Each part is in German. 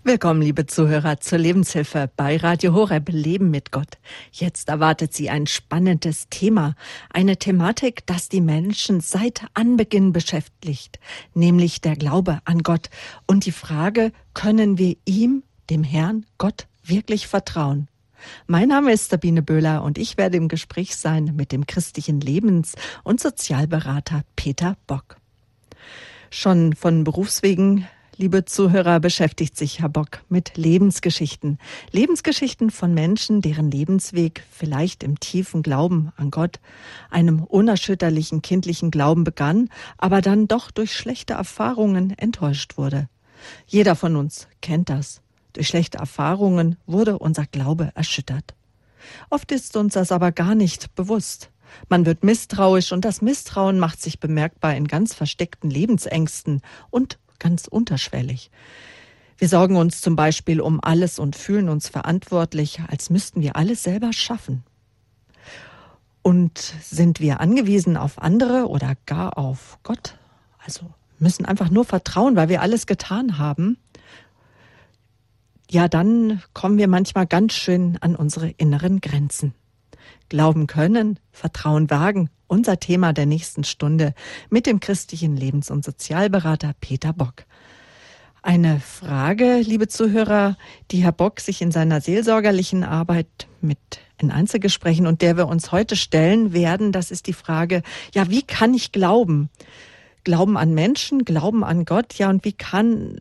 Willkommen, liebe Zuhörer, zur Lebenshilfe bei Radio Horeb Leben mit Gott. Jetzt erwartet Sie ein spannendes Thema, eine Thematik, das die Menschen seit Anbeginn beschäftigt, nämlich der Glaube an Gott und die Frage, können wir ihm, dem Herrn Gott, wirklich vertrauen? Mein Name ist Sabine Böhler und ich werde im Gespräch sein mit dem christlichen Lebens- und Sozialberater Peter Bock. Schon von Berufswegen, liebe Zuhörer, beschäftigt sich Herr Bock mit Lebensgeschichten. Lebensgeschichten von Menschen, deren Lebensweg vielleicht im tiefen Glauben an Gott, einem unerschütterlichen kindlichen Glauben begann, aber dann doch durch schlechte Erfahrungen enttäuscht wurde. Jeder von uns kennt das. Durch schlechte Erfahrungen wurde unser Glaube erschüttert. Oft ist uns das aber gar nicht bewusst. Man wird misstrauisch und das Misstrauen macht sich bemerkbar in ganz versteckten Lebensängsten und ganz unterschwellig. Wir sorgen uns zum Beispiel um alles und fühlen uns verantwortlich, als müssten wir alles selber schaffen. Und sind wir angewiesen auf andere oder gar auf Gott? Also müssen einfach nur vertrauen, weil wir alles getan haben. Ja, dann kommen wir manchmal ganz schön an unsere inneren Grenzen. Glauben können, Vertrauen wagen, unser Thema der nächsten Stunde mit dem christlichen Lebens- und Sozialberater Peter Bock. Eine Frage, liebe Zuhörer, die Herr Bock sich in seiner seelsorgerlichen Arbeit in Einzelgesprächen und der wir uns heute stellen werden, das ist die Frage, ja, wie kann ich glauben? Glauben an Menschen, Glauben an Gott, ja, und wie kann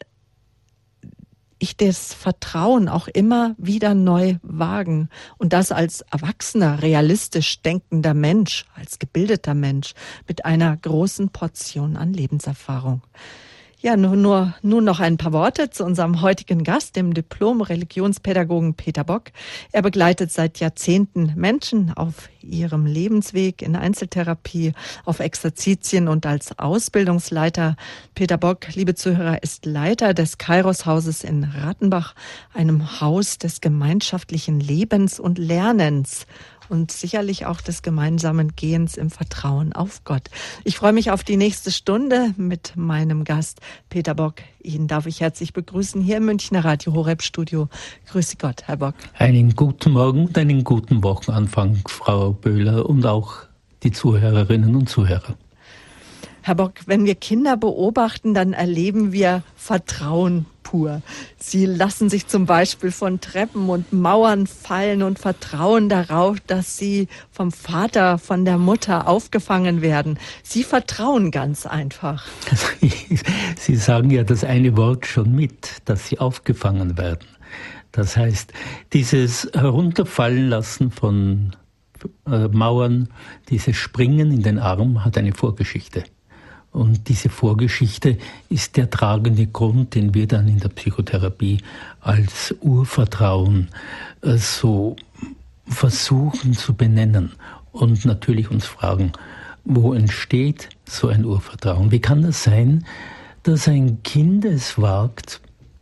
ich das Vertrauen auch immer wieder neu wagen und das als erwachsener, realistisch denkender Mensch, als gebildeter Mensch mit einer großen Portion an Lebenserfahrung. Ja, nun noch ein paar Worte zu unserem heutigen Gast, dem Diplom-Religionspädagogen Peter Bock. Er begleitet seit Jahrzehnten Menschen auf ihrem Lebensweg in Einzeltherapie, auf Exerzitien und als Ausbildungsleiter. Peter Bock, liebe Zuhörer, ist Leiter des Kairos-Hauses in Rattenbach, einem Haus des gemeinschaftlichen Lebens und Lernens und sicherlich auch des gemeinsamen Gehens im Vertrauen auf Gott. Ich freue mich auf die nächste Stunde mit meinem Gast Peter Bock. Ihn darf ich herzlich begrüßen hier im Münchner Radio Horeb Studio. Grüße Gott, Herr Bock. Einen guten Morgen und einen guten Wochenanfang, Frau Böhler, und auch die Zuhörerinnen und Zuhörer. Herr Bock, wenn wir Kinder beobachten, dann erleben wir Vertrauen pur. Sie lassen sich zum Beispiel von Treppen und Mauern fallen und vertrauen darauf, dass sie vom Vater, von der Mutter aufgefangen werden. Sie vertrauen ganz einfach. Sie sagen ja das eine Wort schon mit, dass sie aufgefangen werden. Das heißt, dieses Herunterfallen lassen von Mauern, dieses Springen in den Arm hat eine Vorgeschichte. Und diese Vorgeschichte ist der tragende Grund, den wir dann in der Psychotherapie als Urvertrauen so versuchen zu benennen und natürlich uns fragen, wo entsteht so ein Urvertrauen? Wie kann das sein, dass ein Kind es wagt?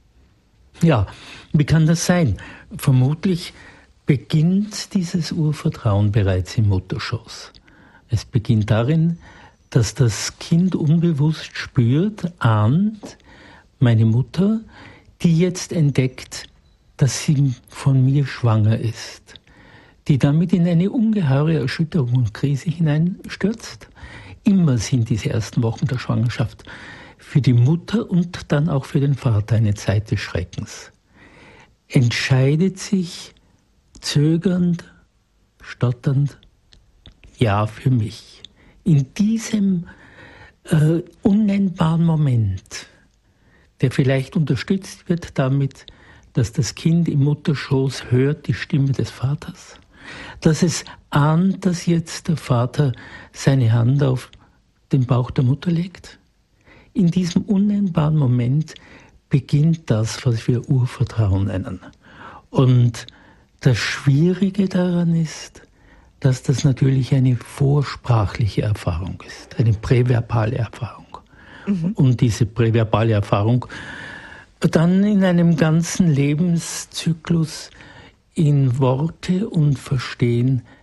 Ja, wie kann das sein? Vermutlich beginnt dieses Urvertrauen bereits im Mutterschoß. Es beginnt darin, dass das Kind unbewusst spürt, ahnt, meine Mutter, die jetzt entdeckt, dass sie von mir schwanger ist, die damit in eine ungeheure Erschütterung und Krise hineinstürzt. Immer sind diese ersten Wochen der Schwangerschaft für die Mutter und dann auch für den Vater eine Zeit des Schreckens. Entscheidet sich zögernd, stotternd, ja für mich. In diesem unnennbaren Moment, der vielleicht unterstützt wird damit, dass das Kind im Mutterschoß hört die Stimme des Vaters, dass es ahnt, dass jetzt der Vater seine Hand auf den Bauch der Mutter legt. In diesem unnennbaren Moment beginnt das, was wir Urvertrauen nennen. Und das Schwierige daran ist, dass das natürlich eine vorsprachliche Erfahrung ist, eine präverbale Erfahrung. Und diese präverbale Erfahrung dann in einem ganzen Lebenszyklus in Worte und Verstehen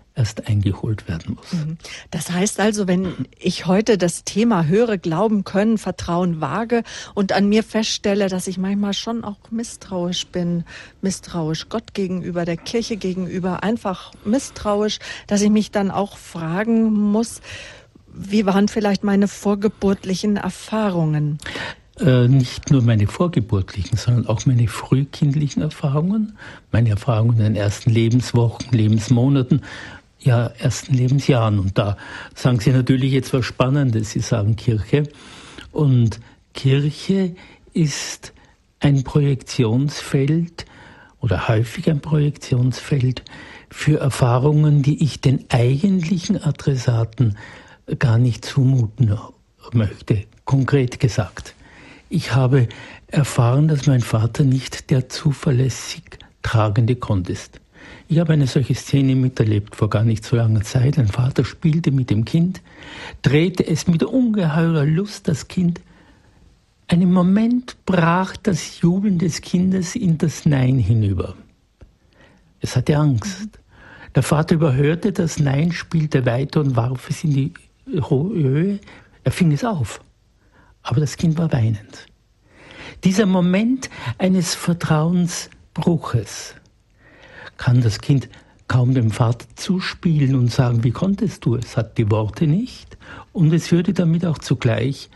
erst eingeholt werden muss. Das heißt also, wenn ich heute das Thema höre, glauben können, Vertrauen wage und an mir feststelle, dass ich manchmal schon auch misstrauisch bin, misstrauisch Gott gegenüber, der Kirche gegenüber, einfach misstrauisch, dass ich mich dann auch fragen muss, wie waren vielleicht meine vorgeburtlichen Erfahrungen? Nicht nur meine vorgeburtlichen, sondern auch meine frühkindlichen Erfahrungen, meine Erfahrungen in den ersten Lebenswochen, Lebensmonaten, ja, ersten Lebensjahren. Und da sagen Sie natürlich jetzt was Spannendes. Sie sagen Kirche. Und Kirche ist ein Projektionsfeld oder häufig ein Projektionsfeld für Erfahrungen, die ich den eigentlichen Adressaten gar nicht zumuten möchte. Konkret gesagt. Ich habe erfahren, dass mein Vater nicht der zuverlässig tragende Gott ist. Ich habe eine solche Szene miterlebt vor gar nicht so langer Zeit. Ein Vater spielte mit dem Kind, drehte es mit ungeheurer Lust das Kind. Einen Moment brach das Jubeln des Kindes in das Nein hinüber. Es hatte Angst. Der Vater überhörte das Nein, spielte weiter und warf es in die Höhe. Er fing es auf. Aber das Kind war weinend. Dieser Moment eines Vertrauensbruches kann das Kind kaum dem Vater zuspielen und sagen, wie konntest du? Es hat die Worte nicht und es würde damit auch zugleich,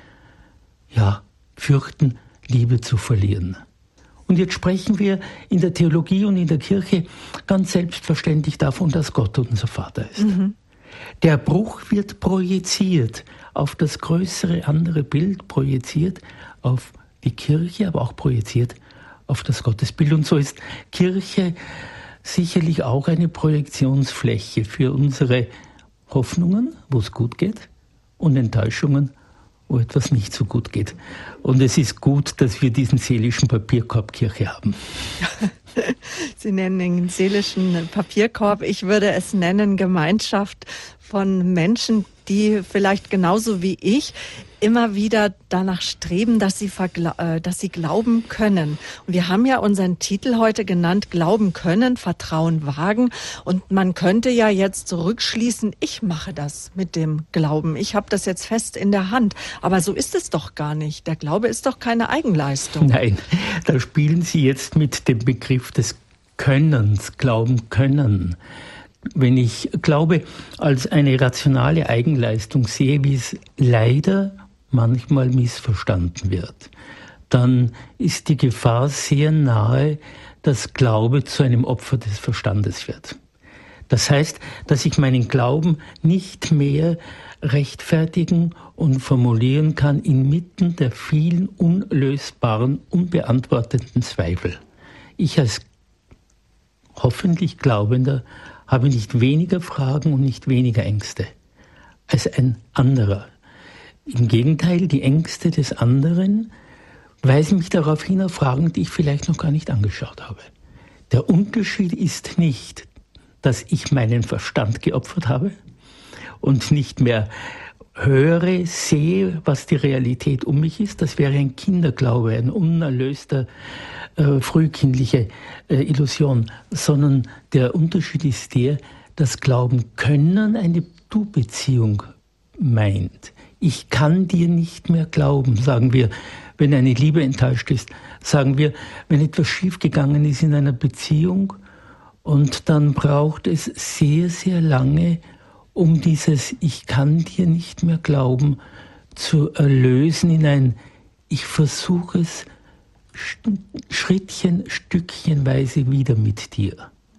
fürchten, Liebe zu verlieren. Und jetzt sprechen wir in der Theologie und in der Kirche ganz selbstverständlich davon, dass Gott unser Vater ist. Der Bruch wird projiziert auf das größere andere Bild, projiziert auf die Kirche, aber auch projiziert auf das Gottesbild. Und so ist Kirche sicherlich auch eine Projektionsfläche für unsere Hoffnungen, wo es gut geht, und Enttäuschungen, wo etwas nicht so gut geht. Und es ist gut, dass wir diesen seelischen Papierkorb Kirche haben. Sie nennen den seelischen Papierkorb. Ich würde es nennen Gemeinschaft von Menschen, die vielleicht genauso wie ich immer wieder danach streben, dass sie glauben können. Und wir haben ja unseren Titel heute genannt, Glauben können, Vertrauen wagen. Und man könnte ja jetzt zurückschließen, ich mache das mit dem Glauben. Ich habe das jetzt fest in der Hand. Aber so ist es doch gar nicht. Der Glaube ist doch keine Eigenleistung. Nein, da spielen Sie jetzt mit dem Begriff des Könnens, Glauben können. Wenn ich Glaube als eine rationale Eigenleistung sehe, wie es leider manchmal missverstanden wird, dann ist die Gefahr sehr nahe, dass Glaube zu einem Opfer des Verstandes wird. Das heißt, dass ich meinen Glauben nicht mehr rechtfertigen und formulieren kann inmitten der vielen unlösbaren, unbeantworteten Zweifel. Ich als hoffentlich Glaubender habe nicht weniger Fragen und nicht weniger Ängste als ein anderer. Im Gegenteil, die Ängste des anderen weisen mich darauf hin auf Fragen, die ich vielleicht noch gar nicht angeschaut habe. Der Unterschied ist nicht, dass ich meinen Verstand geopfert habe und nicht mehr höre, sehe, was die Realität um mich ist. Das wäre ein Kinderglaube, ein unerlöster, frühkindliche Illusion. Sondern der Unterschied ist der, dass Glauben können eine Du-Beziehung meint. Ich kann dir nicht mehr glauben, sagen wir, wenn eine Liebe enttäuscht ist. Sagen wir, wenn etwas schiefgegangen ist in einer Beziehung und dann braucht es sehr, sehr lange, um dieses Ich kann dir nicht mehr glauben zu erlösen in ein Ich versuche es Schrittchen, stückchenweise wieder mit dir.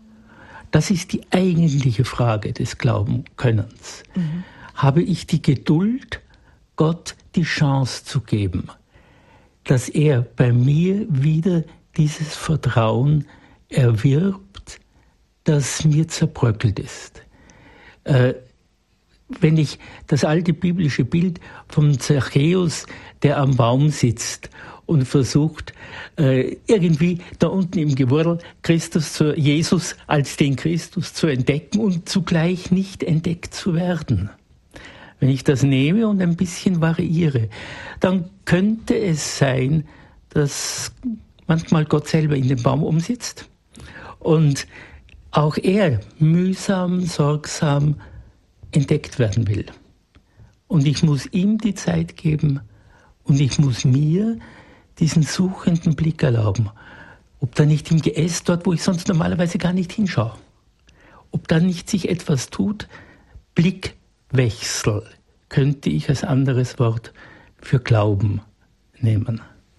Das ist die eigentliche Frage des Glaubenkönnens. Habe ich die Geduld, Gott die Chance zu geben, dass er bei mir wieder dieses Vertrauen erwirbt, das mir zerbröckelt ist. Wenn ich das alte biblische Bild vom Zachäus, der am Baum sitzt und versucht, irgendwie da unten im Gewurl Jesus als den Christus zu entdecken und zugleich nicht entdeckt zu werden. Wenn ich das nehme und ein bisschen variiere, dann könnte es sein, dass manchmal Gott selber in den Baum umsitzt und auch er mühsam, sorgsam entdeckt werden will. Und ich muss ihm die Zeit geben und ich muss mir diesen suchenden Blick erlauben. Ob da nicht im Geäst, dort wo ich sonst normalerweise gar nicht hinschaue, ob da nicht sich etwas tut, Blickwechsel könnte ich als anderes Wort für Glauben nehmen.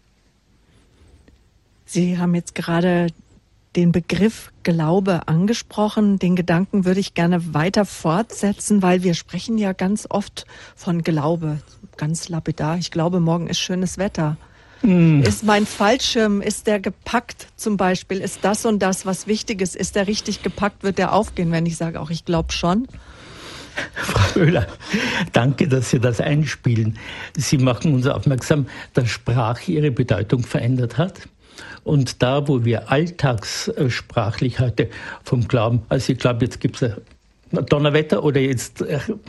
Sie haben jetzt gerade den Begriff Glaube angesprochen. Den Gedanken würde ich gerne weiter fortsetzen, weil wir sprechen ja ganz oft von Glaube. Ganz lapidar. Ich glaube, morgen ist schönes Wetter. Ist mein Fallschirm, ist der gepackt zum Beispiel? Ist das und das was Wichtiges? Ist der richtig gepackt? Wird der aufgehen, wenn ich sage, auch ich glaube schon? Frau Oehler, danke, dass Sie das einspielen. Sie machen uns aufmerksam, dass Sprache ihre Bedeutung verändert hat. Und da, wo wir alltagssprachlich heute vom Glauben, also ich glaube, jetzt gibt es Donnerwetter oder jetzt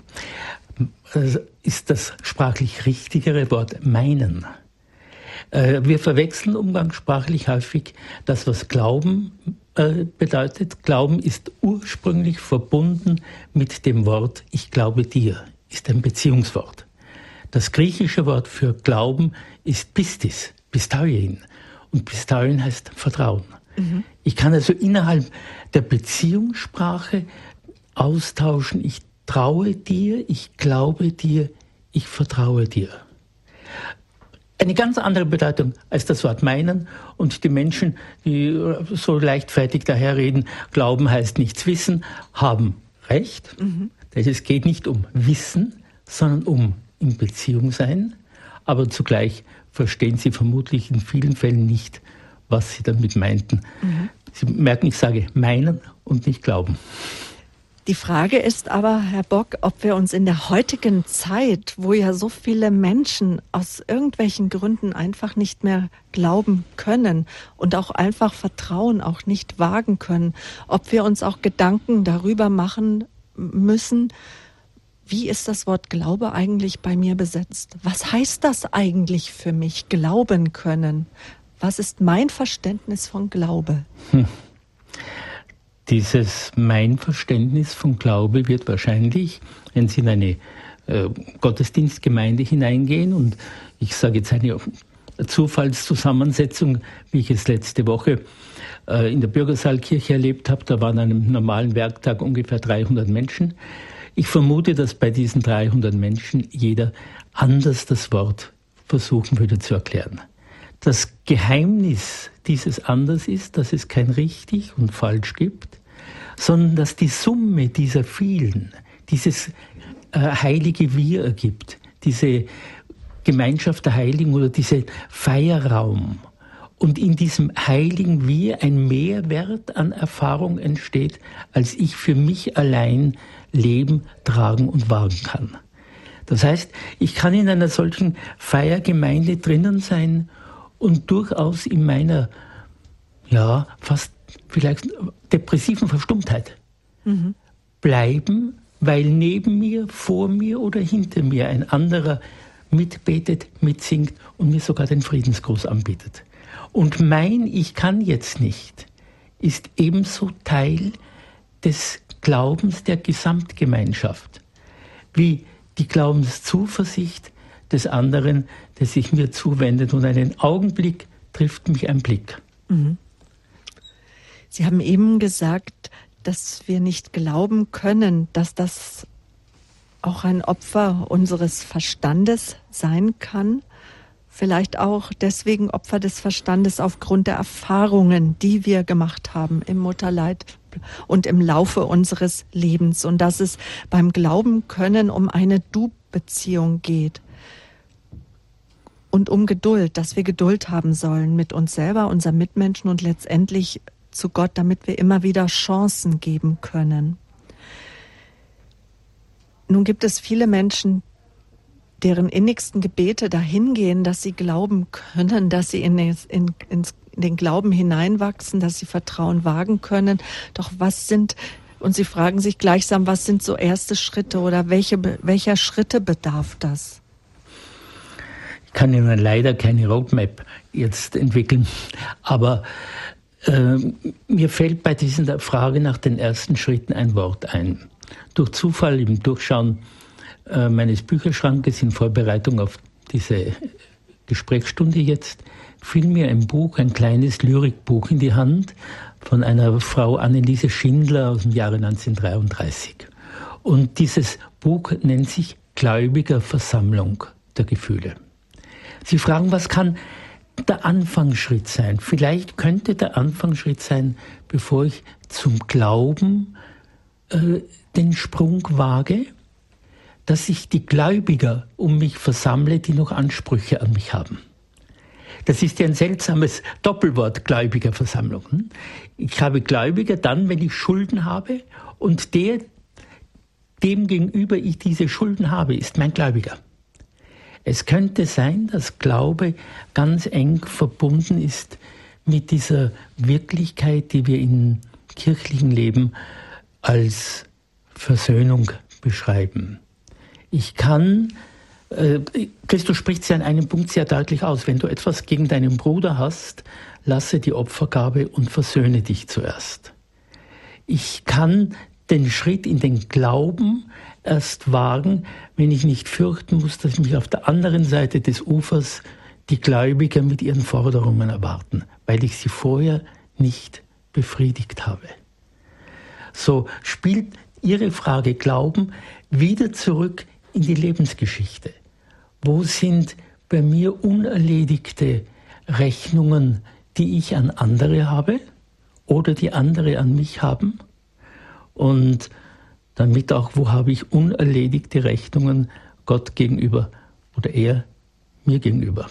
ist das sprachlich richtigere Wort meinen. Wir verwechseln umgangssprachlich häufig das, was Glauben bedeutet. Glauben ist ursprünglich verbunden mit dem Wort ich glaube dir, ist ein Beziehungswort. Das griechische Wort für Glauben ist pistis, pistein. Und pistein heißt Vertrauen. Mhm. Ich kann also innerhalb der Beziehungssprache austauschen, ich traue dir, ich glaube dir, ich vertraue dir. Eine ganz andere Bedeutung als das Wort meinen. Und die Menschen, die so leichtfertig daherreden, Glauben heißt nichts wissen, haben recht. Mhm. Es geht nicht um Wissen, sondern um in Beziehung sein. Aber zugleich verstehen sie vermutlich in vielen Fällen nicht, was sie damit meinten. Mhm. Sie merken, ich sage meinen und nicht glauben. Die Frage ist aber, Herr Bock, ob wir uns in der heutigen Zeit, wo ja so viele Menschen aus irgendwelchen Gründen einfach nicht mehr glauben können und auch einfach Vertrauen auch nicht wagen können, ob wir uns auch Gedanken darüber machen müssen, wie ist das Wort Glaube eigentlich bei mir besetzt? Was heißt das eigentlich für mich, glauben können? Was ist mein Verständnis von Glaube? Dieses mein Verständnis von Glaube wird wahrscheinlich, wenn Sie in eine Gottesdienstgemeinde hineingehen, und ich sage jetzt eine Zufallszusammensetzung, wie ich es letzte Woche in der Bürgersaalkirche erlebt habe, da waren an einem normalen Werktag ungefähr 300 Menschen. Ich vermute, dass bei diesen 300 Menschen jeder anders das Wort versuchen würde zu erklären. Das Geheimnis dieses Anders ist, dass es kein richtig und falsch gibt, sondern dass die Summe dieser vielen, dieses heilige Wir ergibt, diese Gemeinschaft der Heiligen oder dieser Feierraum. Und in diesem heiligen Wir ein Mehrwert an Erfahrung entsteht, als ich für mich allein leben, tragen und wagen kann. Das heißt, ich kann in einer solchen Feiergemeinde drinnen sein und durchaus in meiner, ja, fast vielleicht depressiven Verstummtheit bleiben, weil neben mir, vor mir oder hinter mir ein anderer mitbetet, mitsingt und mir sogar den Friedensgruß anbietet. Und mein Ich kann jetzt nicht ist ebenso Teil des Glaubens der Gesamtgemeinschaft, wie die Glaubenszuversicht des anderen, der sich mir zuwendet. Und einen Augenblick trifft mich ein Blick. Mhm. Sie haben eben gesagt, dass wir nicht glauben können, dass das auch ein Opfer unseres Verstandes sein kann. Vielleicht auch deswegen Opfer des Verstandes aufgrund der Erfahrungen, die wir gemacht haben im Mutterleib und im Laufe unseres Lebens. Und dass es beim Glauben können um eine Du-Beziehung geht. Und um Geduld, dass wir Geduld haben sollen mit uns selber, unseren Mitmenschen und letztendlich zu Gott, damit wir immer wieder Chancen geben können. Nun gibt es viele Menschen, deren innigsten Gebete dahin gehen, dass sie glauben können, dass sie in den Glauben hineinwachsen, dass sie Vertrauen wagen können. Doch und sie fragen sich gleichsam, was sind so erste Schritte oder welcher Schritte bedarf das? Ich kann Ihnen leider keine Roadmap jetzt entwickeln, aber Mir fällt bei dieser Frage nach den ersten Schritten ein Wort ein. Durch Zufall im Durchschauen meines Bücherschrankes in Vorbereitung auf diese Gesprächsstunde jetzt fiel mir ein Buch, ein kleines Lyrikbuch in die Hand von einer Frau Anneliese Schindler aus dem Jahre 1933. Und dieses Buch nennt sich Gläubiger Versammlung der Gefühle. Sie fragen, was kann der Anfangsschritt sein? Vielleicht könnte der Anfangsschritt sein, bevor ich zum Glauben den Sprung wage, dass ich die Gläubiger um mich versammle, die noch Ansprüche an mich haben. Das ist ja ein seltsames Doppelwort, Gläubigerversammlung. Ich habe Gläubiger dann, wenn ich Schulden habe, und dem gegenüber ich diese Schulden habe, ist mein Gläubiger. Es könnte sein, dass Glaube ganz eng verbunden ist mit dieser Wirklichkeit, die wir im kirchlichen Leben als Versöhnung beschreiben. Ich kann, Christus spricht es ja an einem Punkt sehr deutlich aus, wenn du etwas gegen deinen Bruder hast, lasse die Opfergabe und versöhne dich zuerst. Ich kann den Schritt in den Glauben erst wagen, wenn ich nicht fürchten muss, dass mich auf der anderen Seite des Ufers die Gläubiger mit ihren Forderungen erwarten, weil ich sie vorher nicht befriedigt habe. So spielt Ihre Frage Glauben wieder zurück in die Lebensgeschichte. Wo sind bei mir unerledigte Rechnungen, die ich an andere habe oder die andere an mich haben? Und damit auch, wo habe ich unerledigte Rechnungen Gott gegenüber oder er mir gegenüber?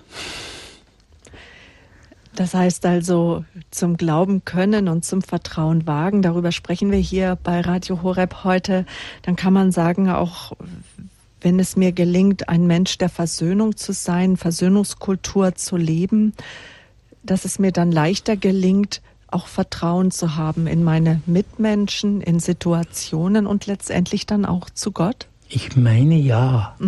Das heißt also, zum Glauben können und zum Vertrauen wagen, darüber sprechen wir hier bei Radio Horeb heute. Dann kann man sagen, auch wenn es mir gelingt, ein Mensch der Versöhnung zu sein, Versöhnungskultur zu leben, dass es mir dann leichter gelingt, auch Vertrauen zu haben in meine Mitmenschen, in Situationen und letztendlich dann auch zu Gott? Ich meine ja.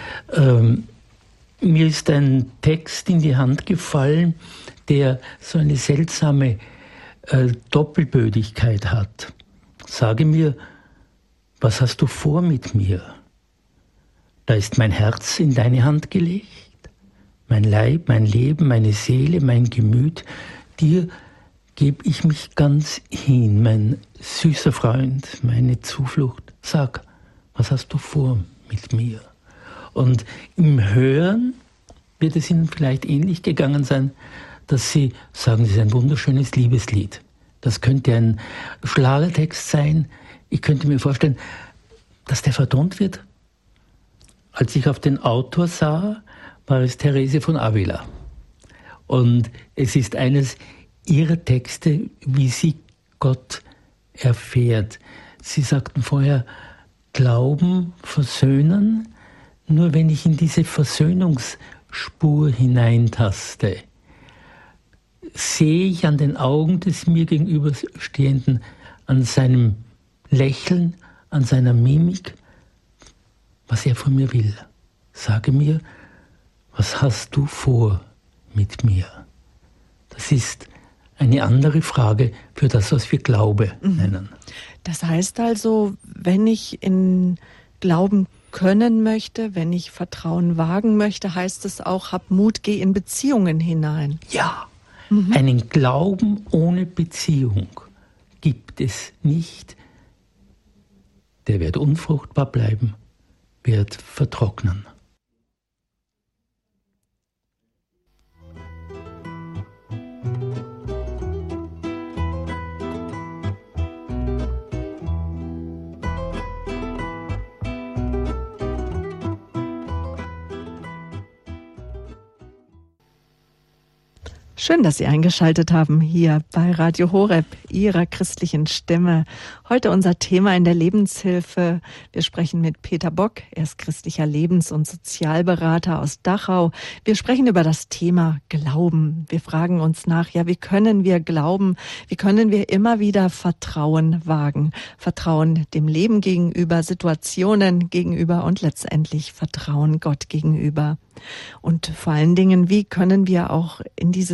Mir ist ein Text in die Hand gefallen, der so eine seltsame Doppelbödigkeit hat. Sage mir, was hast du vor mit mir? Da ist mein Herz in deine Hand gelegt, mein Leib, mein Leben, meine Seele, mein Gemüt. Dir gebe ich mich ganz hin, mein süßer Freund, meine Zuflucht. Sag, was hast du vor mit mir? Und im Hören wird es Ihnen vielleicht ähnlich gegangen sein, dass Sie sagen, das ist ein wunderschönes Liebeslied. Das könnte ein Schlagertext sein. Ich könnte mir vorstellen, dass der vertont wird. Als ich auf den Autor sah, war es Therese von Avila. Und es ist eines ihrer Texte, wie sie Gott erfährt. Sie sagten vorher, Glauben, Versöhnen, nur wenn ich in diese Versöhnungsspur hineintaste, sehe ich an den Augen des mir gegenüberstehenden, an seinem Lächeln, an seiner Mimik, was er von mir will. Sage mir, was hast du vor mit mir? Das ist eine andere Frage für das, was wir Glaube nennen. Das heißt also, wenn ich in Glauben können möchte, wenn ich Vertrauen wagen möchte, heißt es auch, hab Mut, geh in Beziehungen hinein. Ja, einen Glauben ohne Beziehung gibt es nicht. Der wird unfruchtbar bleiben, wird vertrocknen. Schön, dass Sie eingeschaltet haben hier bei Radio Horeb, Ihrer christlichen Stimme. Heute unser Thema in der Lebenshilfe. Wir sprechen mit Peter Bock, er ist christlicher Lebens- und Sozialberater aus Dachau. Wir sprechen über das Thema Glauben. Wir fragen uns nach, ja, wie können wir glauben? Wie können wir immer wieder Vertrauen wagen? Vertrauen dem Leben gegenüber, Situationen gegenüber und letztendlich Vertrauen Gott gegenüber. Und vor allen Dingen, wie können wir auch in dieses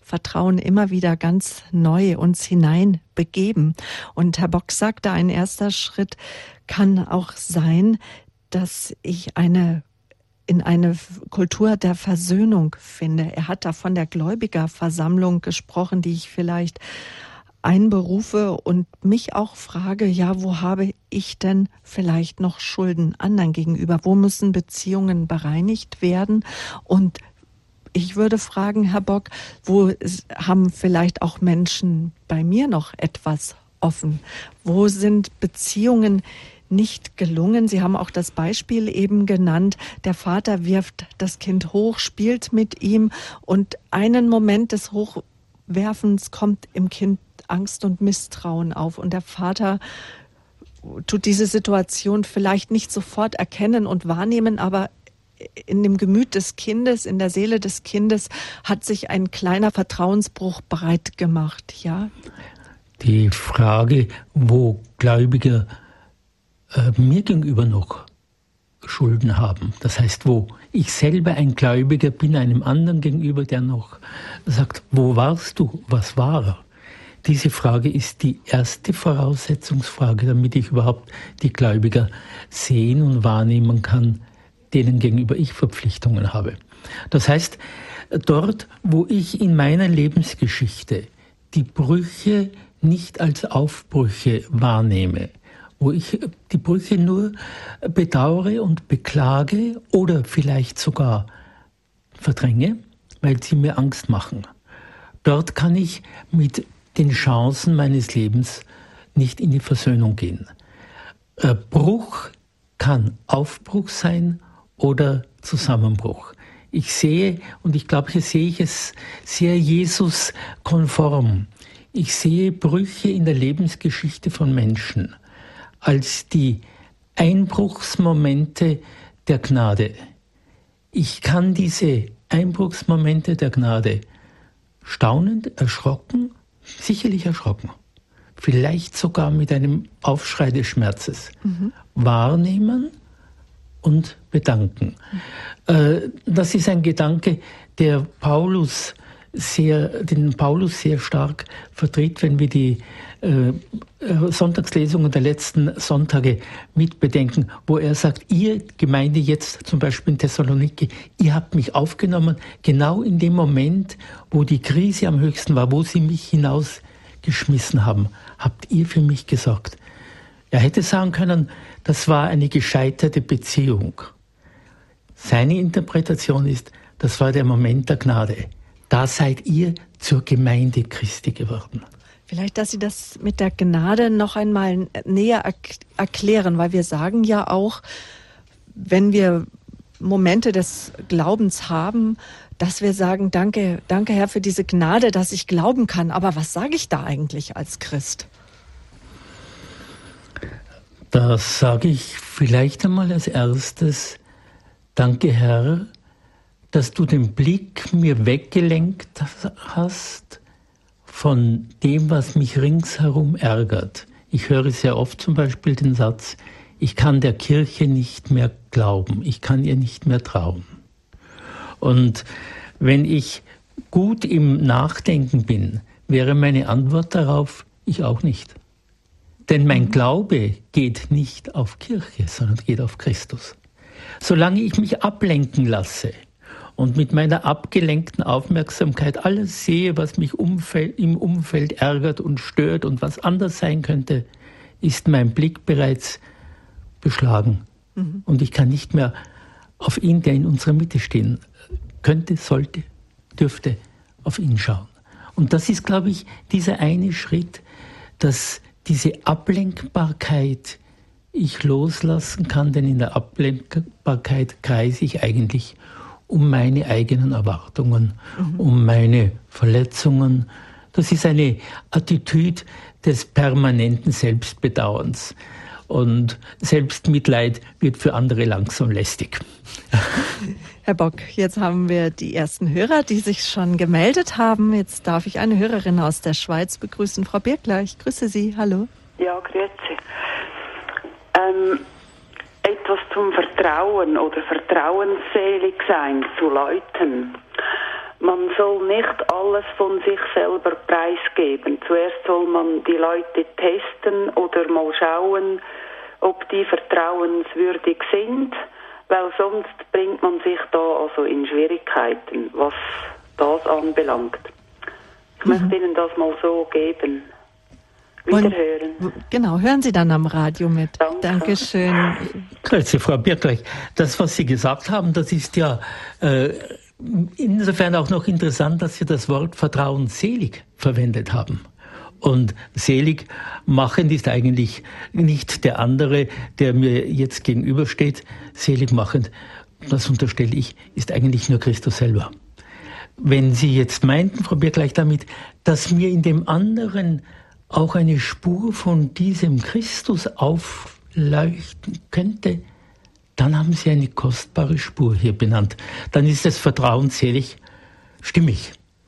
Vertrauen immer wieder ganz neu uns hineinbegeben. Und Herr Bock sagte, ein erster Schritt kann auch sein, dass ich in eine Kultur der Versöhnung finde. Er hat da von der Gläubigerversammlung gesprochen, die ich vielleicht einberufe und mich auch frage, ja, wo habe ich denn vielleicht noch Schulden anderen gegenüber? Wo müssen Beziehungen bereinigt werden? Und ich würde fragen, Herr Bock, wo haben vielleicht auch Menschen bei mir noch etwas offen? Wo sind Beziehungen nicht gelungen? Sie haben auch das Beispiel eben genannt, der Vater wirft das Kind hoch, spielt mit ihm und einen Moment des Hochwerfens kommt im Kind Angst und Misstrauen auf und der Vater tut diese Situation vielleicht nicht sofort erkennen und wahrnehmen, aber in dem Gemüt des Kindes, in der Seele des Kindes hat sich ein kleiner Vertrauensbruch breit gemacht, ja? Die Frage, wo Gläubige mir gegenüber noch Schulden haben, das heißt, wo ich selber ein Gläubiger bin, einem anderen gegenüber, der noch sagt, wo warst du, was war? Diese Frage ist die erste Voraussetzungsfrage, damit ich überhaupt die Gläubiger sehen und wahrnehmen kann, denen gegenüber ich Verpflichtungen habe. Das heißt, dort, wo ich in meiner Lebensgeschichte die Brüche nicht als Aufbrüche wahrnehme, wo ich die Brüche nur bedauere und beklage oder vielleicht sogar verdränge, weil sie mir Angst machen. Dort kann ich mit den Chancen meines Lebens nicht in die Versöhnung gehen. Bruch kann Aufbruch sein oder Zusammenbruch. Ich sehe, und ich glaube, hier sehe ich es sehr Jesus-konform, ich sehe Brüche in der Lebensgeschichte von Menschen als die Einbruchsmomente der Gnade. Ich kann diese Einbruchsmomente der Gnade staunend, erschrocken, sicherlich erschrocken, vielleicht sogar mit einem Aufschrei des Schmerzes, wahrnehmen und bedanken. Das ist ein Gedanke, den Paulus sehr stark vertritt, wenn wir die Sonntagslesungen der letzten Sonntage mitbedenken, wo er sagt, ihr Gemeinde jetzt zum Beispiel in Thessaloniki, ihr habt mich aufgenommen, genau in dem Moment, wo die Krise am höchsten war, wo sie mich hinausgeschmissen haben, habt ihr für mich gesorgt. Er hätte sagen können, das war eine gescheiterte Beziehung. Seine Interpretation ist, das war der Moment der Gnade. Da seid ihr zur Gemeinde Christi geworden. Vielleicht, dass Sie das mit der Gnade noch einmal näher erklären, weil wir sagen ja auch, wenn wir Momente des Glaubens haben, dass wir sagen, danke Herr für diese Gnade, dass ich glauben kann. Aber was sage ich da eigentlich als Christ? Da sage ich vielleicht einmal als erstes, danke Herr, dass du den Blick mir weggelenkt hast von dem, was mich ringsherum ärgert. Ich höre sehr oft zum Beispiel den Satz, ich kann der Kirche nicht mehr glauben, ich kann ihr nicht mehr trauen. Und wenn ich gut im Nachdenken bin, wäre meine Antwort darauf, ich auch nicht. Denn mein Glaube geht nicht auf Kirche, sondern geht auf Christus. Solange ich mich ablenken lasse und mit meiner abgelenkten Aufmerksamkeit alles sehe, was mich im Umfeld ärgert und stört und was anders sein könnte, ist mein Blick bereits beschlagen. Und ich kann nicht mehr auf ihn, der in unserer Mitte stehen könnte, sollte, dürfte, auf ihn schauen. Und das ist, glaube ich, dieser eine Schritt, dass diese Ablenkbarkeit ich loslassen kann, denn in der Ablenkbarkeit kreise ich eigentlich um meine eigenen Erwartungen, um meine Verletzungen. Das ist eine Attitüde des permanenten Selbstbedauerns. Und Selbstmitleid wird für andere langsam lästig. Herr Bock, jetzt haben wir die ersten Hörer, die sich schon gemeldet haben. Jetzt darf ich eine Hörerin aus der Schweiz begrüßen. Frau Birkler, ich grüße Sie. Hallo. Ja, grüezi. Etwas zum Vertrauen oder vertrauensselig sein zu Leuten. man soll nicht alles von sich selber preisgeben. Zuerst soll man die Leute testen oder mal schauen, ob die vertrauenswürdig sind, weil sonst bringt man sich da also in Schwierigkeiten, was das anbelangt. Ich möchte Ihnen das mal so geben. Wiederhören. Genau, hören Sie dann am Radio mit. Danke. Dankeschön. Grüezi, Frau Birkreich. Das, was Sie gesagt haben, das ist ja insofern auch noch interessant, dass Sie das Wort vertrauensselig verwendet haben. Und selig machend ist eigentlich nicht der andere, der mir jetzt gegenübersteht. Selig machend, das unterstelle ich, ist eigentlich nur Christus selber. Wenn Sie jetzt meinten, Frau Birkreich, damit, dass mir in dem anderen auch eine Spur von diesem Christus aufleuchten könnte, dann haben Sie eine kostbare Spur hier benannt. Dann ist es vertrauensselig stimmig.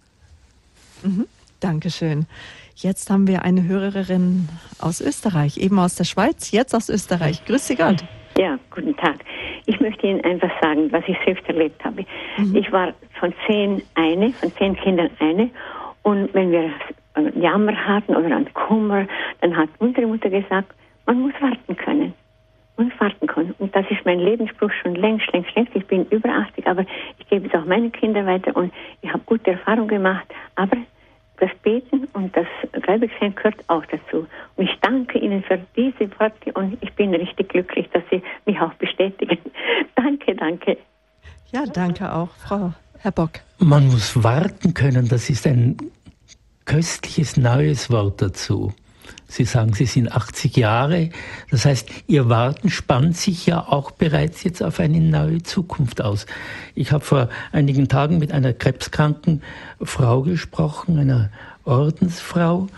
Dankeschön. Jetzt haben wir eine Hörerin aus Österreich, eben aus der Schweiz, jetzt aus Österreich. Grüß Sie Gott. Ja, guten Tag. Ich möchte Ihnen einfach sagen, was ich selbst erlebt habe. Ich war von 10 Kindern eine. Und wenn wir einen Jammer hatten oder einen Kummer, dann hat unsere Mutter gesagt, man muss warten können. Man muss warten können. Und das ist mein Lebensspruch schon längst. Ich bin über 80, aber ich gebe es auch meinen Kindern weiter und ich habe gute Erfahrungen gemacht. Aber das Beten und das Gläubigsein gehört auch dazu. Und ich danke Ihnen für diese Worte und ich bin richtig glücklich, dass Sie mich auch bestätigen. Danke. Ja, danke auch, Herr Bock. Man muss warten können, das ist ein köstliches neues Wort dazu. Sie sagen, Sie sind 80 Jahre. Das heißt, Ihr Warten spannt sich ja auch bereits jetzt auf eine neue Zukunft aus. Ich habe vor einigen Tagen mit einer krebskranken Frau gesprochen, einer Ordensfrau,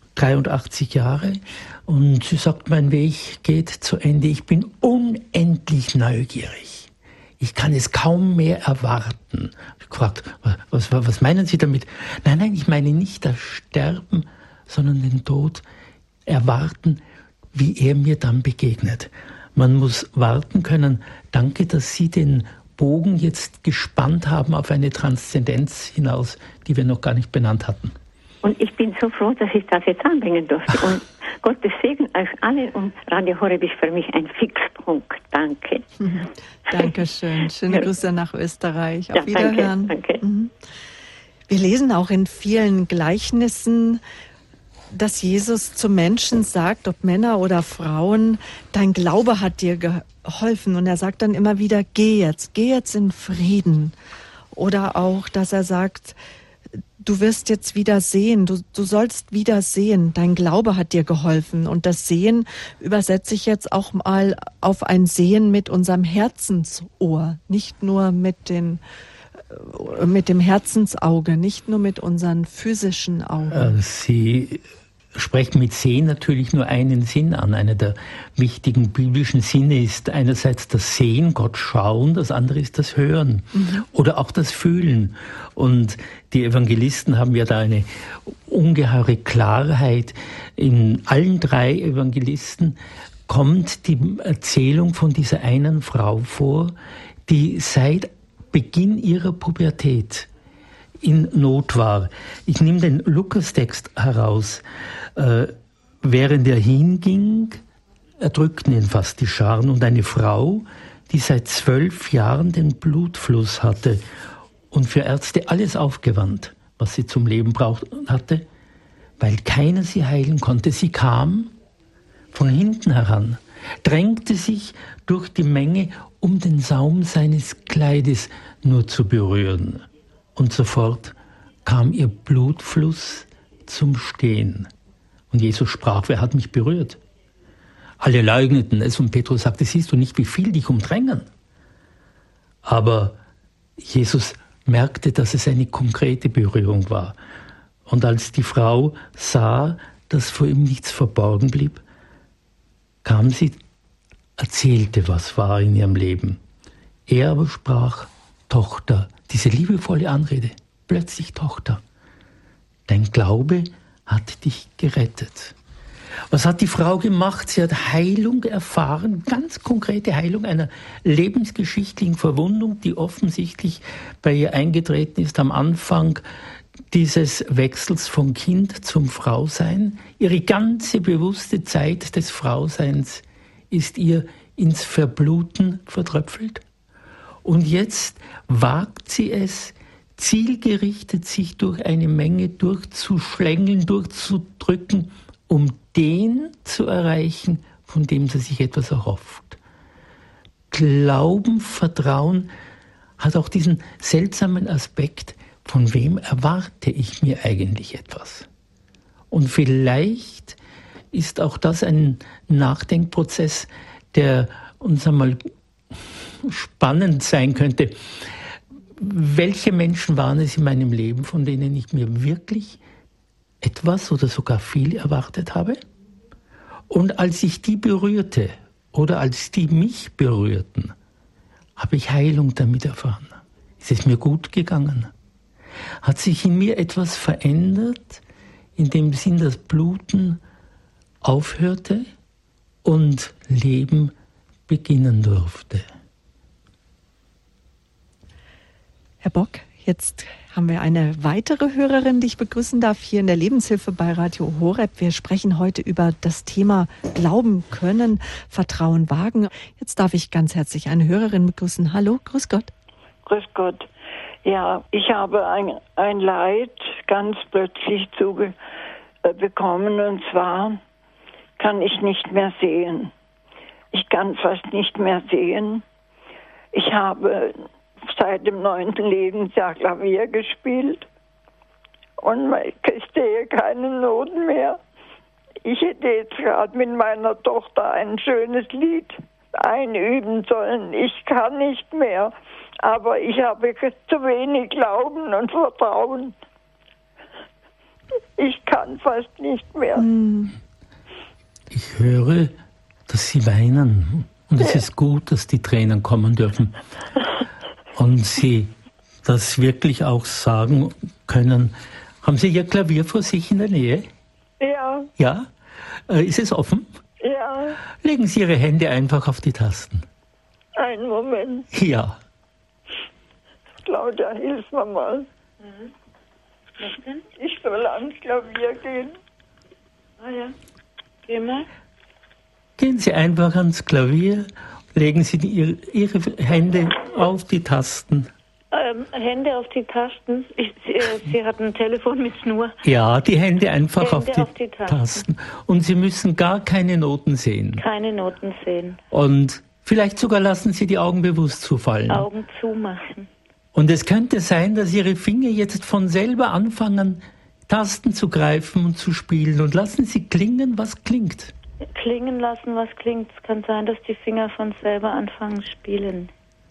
83 Jahre. Und sie sagt, mein Weg geht zu Ende. Ich bin unendlich neugierig. Ich kann es kaum mehr erwarten. Ich habe gefragt, was meinen Sie damit? Nein, ich meine nicht das Sterben, sondern den Tod. Erwarten, wie er mir dann begegnet. Man muss warten können. Danke, dass Sie den Bogen jetzt gespannt haben auf eine Transzendenz hinaus, die wir noch gar nicht benannt hatten. Und ich bin so froh, dass ich das jetzt anbringen durfte. Und Gottes Segen euch alle und Radio Horeb ist für mich ein Fixpunkt. Danke. Dankeschön. Schöne Grüße nach Österreich. Auf Wiederhören. Danke. Wir lesen auch in vielen Gleichnissen, dass Jesus zu Menschen sagt, ob Männer oder Frauen, dein Glaube hat dir geholfen. Und er sagt dann immer wieder, geh jetzt in Frieden. Oder auch, dass er sagt, du wirst jetzt wieder sehen, du sollst wieder sehen, dein Glaube hat dir geholfen. Und das Sehen übersetze ich jetzt auch mal auf ein Sehen mit unserem Herzensohr, nicht nur mit dem Herzensauge, nicht nur mit unseren physischen Augen. Sie sprechen mit Sehen natürlich nur einen Sinn an. Einer der wichtigen biblischen Sinne ist einerseits das Sehen, Gott schauen, das andere ist das Hören oder auch das Fühlen. Und die Evangelisten haben ja da eine ungeheure Klarheit. In allen 3 Evangelisten kommt die Erzählung von dieser einen Frau vor, die seit Beginn ihrer Pubertät in Not war. Ich nehme den Lukas-Text heraus. Während er hinging, erdrückten ihn fast die Scharen und eine Frau, die seit 12 Jahren den Blutfluss hatte und für Ärzte alles aufgewandt, was sie zum Leben hatte, weil keiner sie heilen konnte. Sie kam von hinten heran, drängte sich durch die Menge, um den Saum seines Kleides nur zu berühren. Und sofort kam ihr Blutfluss zum Stehen. Und Jesus sprach, wer hat mich berührt? Alle leugneten es und Petrus sagte, siehst du nicht, wie viel dich umdrängen? Aber Jesus merkte, dass es eine konkrete Berührung war. Und als die Frau sah, dass vor ihm nichts verborgen blieb, kam sie, erzählte, was war in ihrem Leben. Er aber sprach, Tochter, diese liebevolle Anrede, plötzlich Tochter, dein Glaube hat dich gerettet. Was hat die Frau gemacht? Sie hat Heilung erfahren, ganz konkrete Heilung einer lebensgeschichtlichen Verwundung, die offensichtlich bei ihr eingetreten ist am Anfang dieses Wechsels von Kind zum Frausein. Ihre ganze bewusste Zeit des Frauseins ist ihr ins Verbluten vertröpfelt. Und jetzt wagt sie es, zielgerichtet sich durch eine Menge durchzuschlängeln, durchzudrücken, um den zu erreichen, von dem sie sich etwas erhofft. Glauben, Vertrauen hat auch diesen seltsamen Aspekt, von wem erwarte ich mir eigentlich etwas? Und vielleicht ist auch das ein Nachdenkprozess, der uns einmal spannend sein könnte. Welche Menschen waren es in meinem Leben, von denen ich mir wirklich etwas oder sogar viel erwartet habe? Und als ich die berührte oder als die mich berührten, habe ich Heilung damit erfahren. Ist es mir gut gegangen? Hat sich in mir etwas verändert, in dem Sinn, dass Bluten aufhörte und Leben beginnen durfte? Herr Bock, jetzt haben wir eine weitere Hörerin, die ich begrüßen darf, hier in der Lebenshilfe bei Radio Horeb. Wir sprechen heute über das Thema Glauben können, Vertrauen wagen. Jetzt darf ich ganz herzlich eine Hörerin begrüßen. Hallo, grüß Gott. Grüß Gott. Ja, ich habe ein Leid ganz plötzlich bekommen, und zwar kann ich nicht mehr sehen. Ich kann fast nicht mehr sehen. Ich habe seit dem 9. Lebensjahr Klavier gespielt und ich sehe keine Noten mehr. Ich hätte jetzt gerade mit meiner Tochter ein schönes Lied einüben sollen. Ich kann nicht mehr, aber ich habe zu wenig Glauben und Vertrauen. Ich kann fast nicht mehr. Ich höre, dass Sie weinen. Und es ist gut, dass die Tränen kommen dürfen. Und Sie das wirklich auch sagen können. Haben Sie Ihr Klavier vor sich in der Nähe? Ja. Ja? Ist es offen? Ja. Legen Sie Ihre Hände einfach auf die Tasten. Einen Moment. Ja. Claudia, hilf mir mal. Was denn? Ich soll ans Klavier gehen. Ah ja. Geh mal. Gehen Sie einfach ans Klavier, legen Sie Ihre Hände auf die Tasten. Hände auf die Tasten. Sie hat ein Telefon mit Schnur. Ja, die Hände einfach Hände auf die Tasten. Und Sie müssen gar keine Noten sehen. Keine Noten sehen. Und vielleicht sogar lassen Sie die Augen bewusst zufallen. Augen zumachen. Und es könnte sein, dass Ihre Finger jetzt von selber anfangen, Tasten zu greifen und zu spielen. Und lassen Sie klingen, was klingt. Klingen lassen, was klingt. Es kann sein, dass die Finger von selber anfangen zu spielen.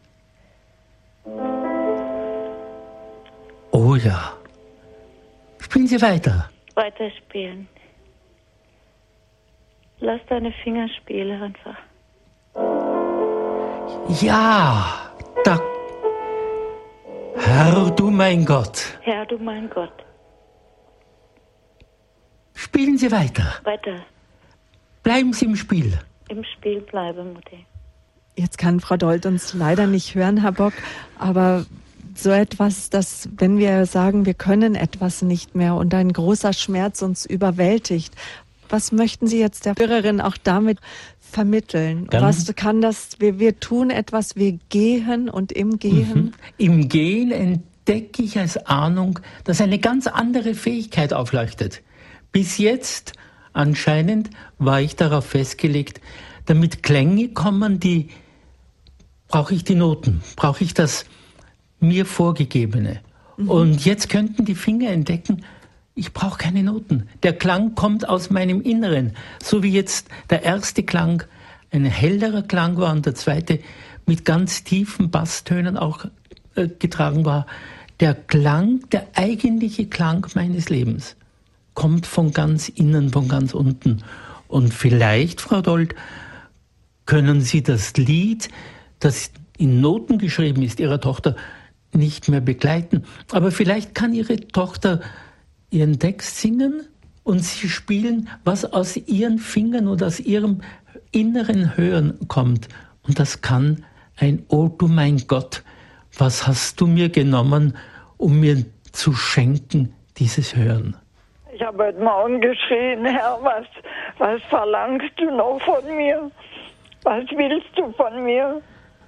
Oh ja. Spielen Sie weiter. Weiterspielen. Lass deine Finger spielen einfach. Ja, da. Herr, du mein Gott. Herr, du mein Gott. Spielen Sie weiter. Weiter. Bleiben Sie im Spiel. Im Spiel bleiben, Mutti. Jetzt kann Frau Dold uns leider nicht hören, Herr Bock, aber so etwas, dass wenn wir sagen, wir können etwas nicht mehr und ein großer Schmerz uns überwältigt, was möchten Sie jetzt der Hörerin auch damit vermitteln? Was kann das, wir tun etwas, wir gehen und im Gehen? Im Gehen entdecke ich als Ahnung, dass eine ganz andere Fähigkeit aufleuchtet. Bis jetzt anscheinend war ich darauf festgelegt, damit Klänge kommen, brauche ich die Noten, brauche ich das mir Vorgegebene. Und jetzt könnten die Finger entdecken, ich brauche keine Noten. Der Klang kommt aus meinem Inneren. So wie jetzt der erste Klang ein hellerer Klang war und der zweite mit ganz tiefen Basstönen auch getragen war. Der Klang, der eigentliche Klang meines Lebens, kommt von ganz innen, von ganz unten. Und vielleicht, Frau Dold, können Sie das Lied, das in Noten geschrieben ist, Ihrer Tochter nicht mehr begleiten. Aber vielleicht kann Ihre Tochter ihren Text singen und sie spielen, was aus ihren Fingern oder aus ihrem inneren Hören kommt. Und das kann ein "Oh du mein Gott, was hast du mir genommen, um mir zu schenken", dieses Hören. Ich habe heute Morgen geschrien: Herr, was verlangst du noch von mir? Was willst du von mir?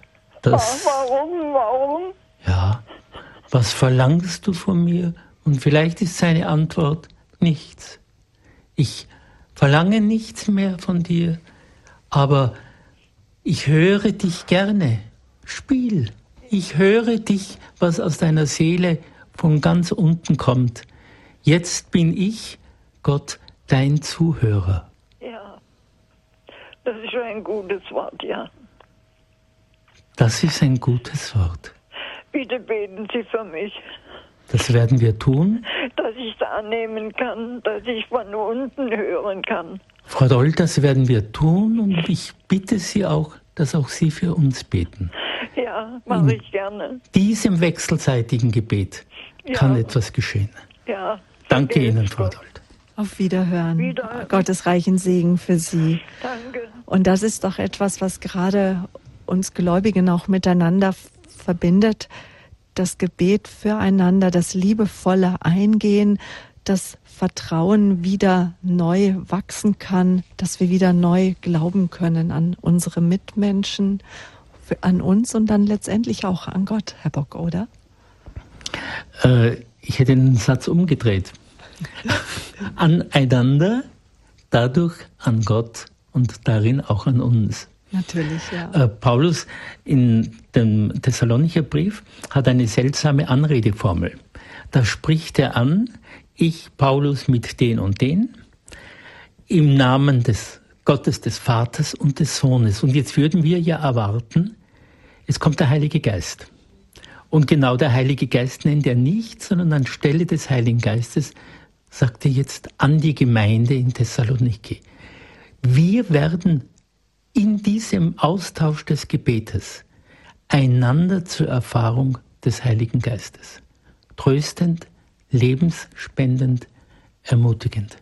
Warum? Ja, was verlangst du von mir? Und vielleicht ist seine Antwort: nichts. Ich verlange nichts mehr von dir, aber ich höre dich gerne. Spiel. Ich höre dich, was aus deiner Seele von ganz unten kommt. Jetzt bin ich, Gott, dein Zuhörer. Ja, das ist schon ein gutes Wort, ja. Das ist ein gutes Wort. Bitte beten Sie für mich. Das werden wir tun. Dass ich es annehmen kann, dass ich von unten hören kann. Frau Doll, das werden wir tun und ich bitte Sie auch, dass auch Sie für uns beten. Ja, mache ich gerne. Diesem wechselseitigen Gebet kann etwas geschehen. Ja. Danke Ihnen, Frau Doll. Auf Wiederhören. Gottes reichen Segen für Sie. Danke. Und das ist doch etwas, was gerade uns Gläubigen auch miteinander verbindet. Das Gebet füreinander, das liebevolle Eingehen, das Vertrauen wieder neu wachsen kann, dass wir wieder neu glauben können an unsere Mitmenschen, an uns und dann letztendlich auch an Gott, Herr Bock, oder? Ich hätte den Satz umgedreht. Aneinander, dadurch an Gott und darin auch an uns. Natürlich, ja. Paulus in dem Thessalonicher Brief hat eine seltsame Anredeformel. Da spricht er an: Ich, Paulus, mit den und den, im Namen des Gottes, des Vaters und des Sohnes. Und jetzt würden wir ja erwarten, es kommt der Heilige Geist. Und genau der Heilige Geist nennt er nicht, sondern anstelle des Heiligen Geistes sagt er jetzt an die Gemeinde in Thessaloniki: Wir werden in diesem Austausch des Gebetes einander zur Erfahrung des Heiligen Geistes. Tröstend, lebensspendend, ermutigend.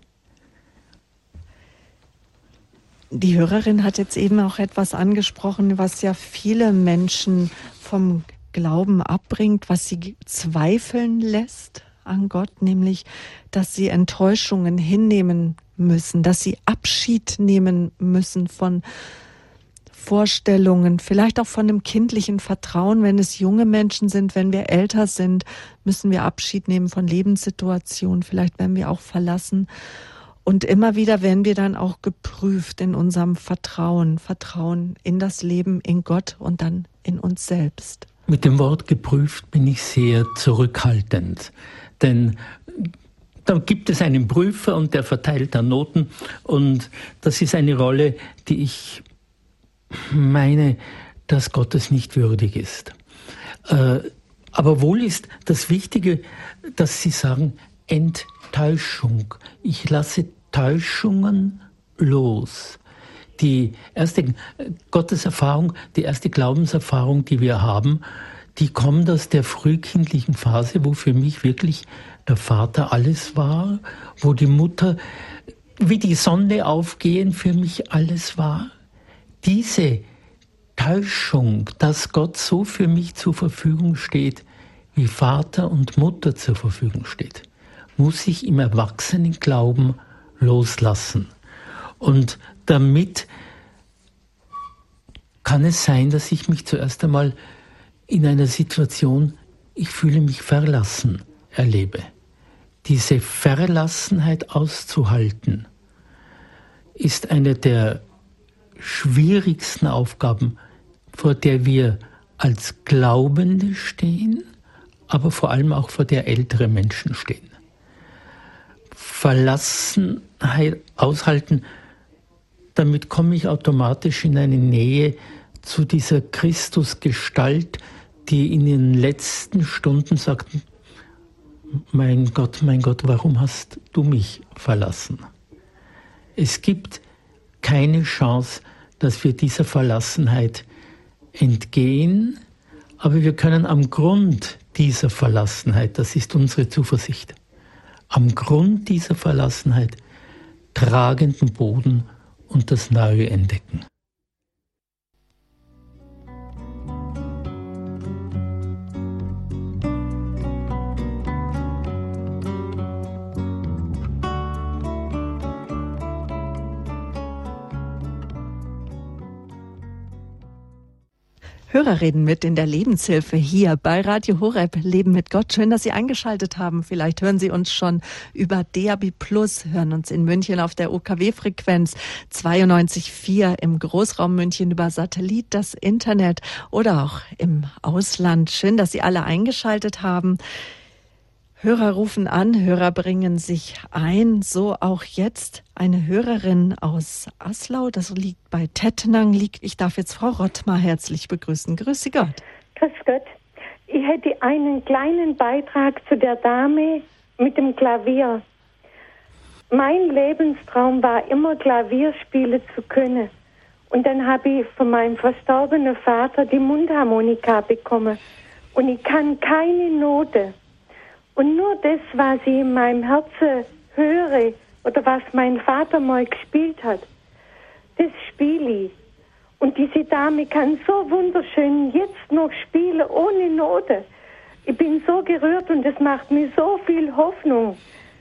Die Hörerin hat jetzt eben auch etwas angesprochen, was ja viele Menschen vom Glauben abbringt, was sie zweifeln lässt an Gott, nämlich, dass sie Enttäuschungen hinnehmen müssen, dass sie Abschied nehmen müssen von Vorstellungen, vielleicht auch von dem kindlichen Vertrauen, wenn es junge Menschen sind, wenn wir älter sind, müssen wir Abschied nehmen von Lebenssituationen, vielleicht werden wir auch verlassen. Und immer wieder werden wir dann auch geprüft in unserem Vertrauen in das Leben, in Gott und dann in uns selbst. Mit dem Wort geprüft bin ich sehr zurückhaltend, denn da gibt es einen Prüfer und der verteilt dann Noten und das ist eine Rolle, die ich meine, dass Gottes nicht würdig ist. Aber wohl ist das Wichtige, dass Sie sagen, Enttäuschung. Ich lasse Täuschungen los. Die erste Gotteserfahrung, die erste Glaubenserfahrung, die wir haben, die kommt aus der frühkindlichen Phase, wo für mich wirklich der Vater alles war, wo die Mutter wie die Sonne aufgehen für mich alles war. Diese Täuschung, dass Gott so für mich zur Verfügung steht, wie Vater und Mutter zur Verfügung steht, muss ich im Erwachsenenglauben loslassen. Und damit kann es sein, dass ich mich zuerst einmal in einer Situation, ich fühle mich verlassen, erlebe. Diese Verlassenheit auszuhalten, ist eine der schwierigsten Aufgaben, vor der wir als Glaubende stehen, aber vor allem auch vor der ältere Menschen stehen. Verlassenheit aushalten, damit komme ich automatisch in eine Nähe zu dieser Christusgestalt, die in den letzten Stunden sagt: mein Gott, warum hast du mich verlassen? Es gibt keine Chance, dass wir dieser Verlassenheit entgehen, aber wir können am Grund dieser Verlassenheit, das ist unsere Zuversicht, am Grund dieser Verlassenheit tragenden Boden und das Neue entdecken. Hörer reden mit in der Lebenshilfe hier bei Radio Horeb, Leben mit Gott. Schön, dass Sie eingeschaltet haben. Vielleicht hören Sie uns schon über DAB+, hören uns in München auf der UKW-Frequenz 92,4 im Großraum München über Satellit, das Internet oder auch im Ausland. Schön, dass Sie alle eingeschaltet haben. Hörer rufen an, Hörer bringen sich ein, so auch jetzt eine Hörerin aus Aslau, das liegt bei Tettnang, Ich darf jetzt Frau Rottmar herzlich begrüßen. Grüße Gott. Grüß Gott. Ich hätte einen kleinen Beitrag zu der Dame mit dem Klavier. Mein Lebenstraum war immer, Klavier spielen zu können. Und dann habe ich von meinem verstorbenen Vater die Mundharmonika bekommen. Und ich kann keine Note. Und nur das, was ich in meinem Herzen höre oder was mein Vater mal gespielt hat, das spiele ich. Und diese Dame kann so wunderschön jetzt noch spielen, ohne Note. Ich bin so gerührt und das macht mir so viel Hoffnung.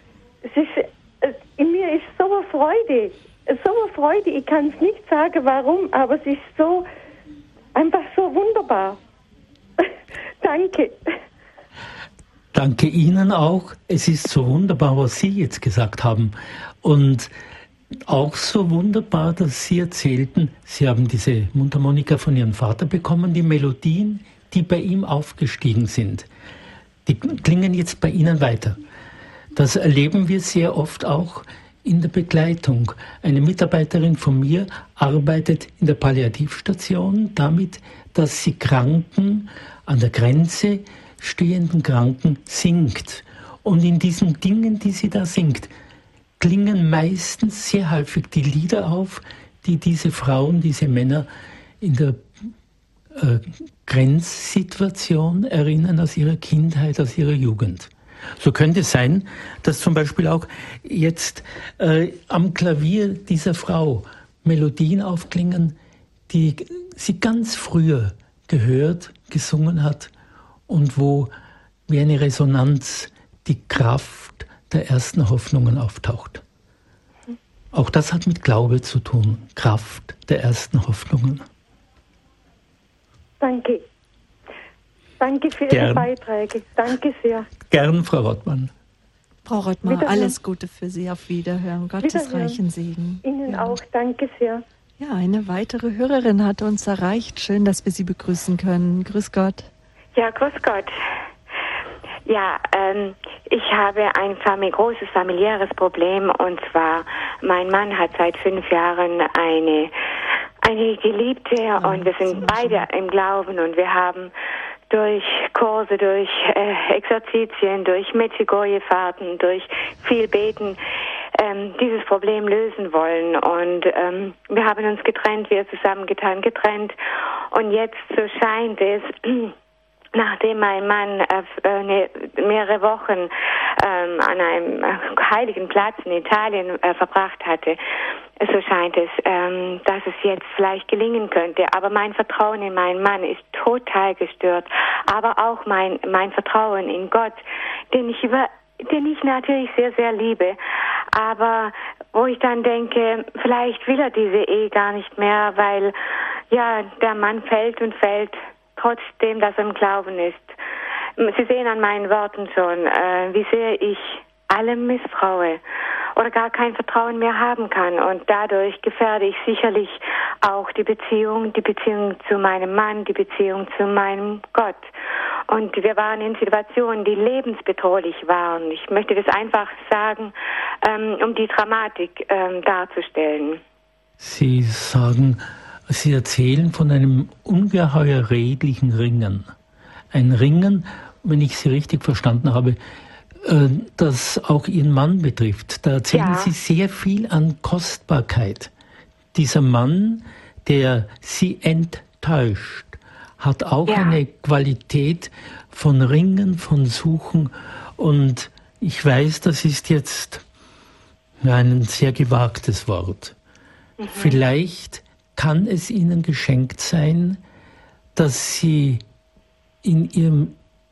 In mir ist so eine Freude. Ich kann es nicht sagen, warum, aber es ist so, einfach so wunderbar. Danke. Danke Ihnen auch. Es ist so wunderbar, was Sie jetzt gesagt haben. Und auch so wunderbar, dass Sie erzählten, Sie haben diese Mundharmonika von Ihrem Vater bekommen, die Melodien, die bei ihm aufgestiegen sind, die klingen jetzt bei Ihnen weiter. Das erleben wir sehr oft auch in der Begleitung. Eine Mitarbeiterin von mir arbeitet in der Palliativstation damit, dass sie Kranken an der Grenze stehenden Kranken singt. Und in diesen Dingen, die sie da singt, klingen meistens sehr häufig die Lieder auf, die diese Frauen, diese Männer in der Grenzsituation erinnern aus ihrer Kindheit, aus ihrer Jugend. So könnte es sein, dass zum Beispiel auch jetzt am Klavier dieser Frau Melodien aufklingen, die sie ganz früher gehört, gesungen hat, und wo wie eine Resonanz die Kraft der ersten Hoffnungen auftaucht. Auch das hat mit Glaube zu tun, Kraft der ersten Hoffnungen. Danke. Danke für Ihre Beiträge. Danke sehr. Gern, Frau Rottmann. Frau Rottmann, alles Gute für Sie. Auf Wiederhören. Gottes reichen Segen. Ihnen auch. Danke sehr. Ja, eine weitere Hörerin hat uns erreicht. Schön, dass wir Sie begrüßen können. Grüß Gott. Ja, grüß Gott. Ja, ich habe ein großes familiäres Problem, und zwar, mein Mann hat seit 5 Jahren eine Geliebte, und wir sind beide im Glauben, und wir haben durch Kurse, durch Exerzitien, durch Medjugorje-Fahrten, durch viel Beten dieses Problem lösen wollen. Und wir haben uns getrennt, wir zusammengetan, getrennt, und jetzt so scheint es, nachdem mein Mann mehrere Wochen an einem heiligen Platz in Italien verbracht hatte, so scheint es, dass es jetzt vielleicht gelingen könnte. Aber mein Vertrauen in meinen Mann ist total gestört. Aber auch mein Vertrauen in Gott, den ich natürlich sehr, sehr liebe. Aber wo ich dann denke, vielleicht will er diese Ehe gar nicht mehr, weil ja der Mann fällt und fällt, trotzdem, dass er im Glauben ist. Sie sehen an meinen Worten schon, wie sehr ich allem misstraue oder gar kein Vertrauen mehr haben kann. Und dadurch gefährde ich sicherlich auch die Beziehung zu meinem Mann, die Beziehung zu meinem Gott. Und wir waren in Situationen, die lebensbedrohlich waren. Ich möchte das einfach sagen, um die Dramatik darzustellen. Sie erzählen von einem ungeheuer redlichen Ringen. Ein Ringen, wenn ich Sie richtig verstanden habe, das auch Ihren Mann betrifft. Da erzählen Sie sehr viel an Kostbarkeit. Dieser Mann, der Sie enttäuscht, hat auch eine Qualität von Ringen, von Suchen. Und ich weiß, das ist jetzt Ein sehr gewagtes Wort. Vielleicht kann es Ihnen geschenkt sein, dass Sie in Ihrem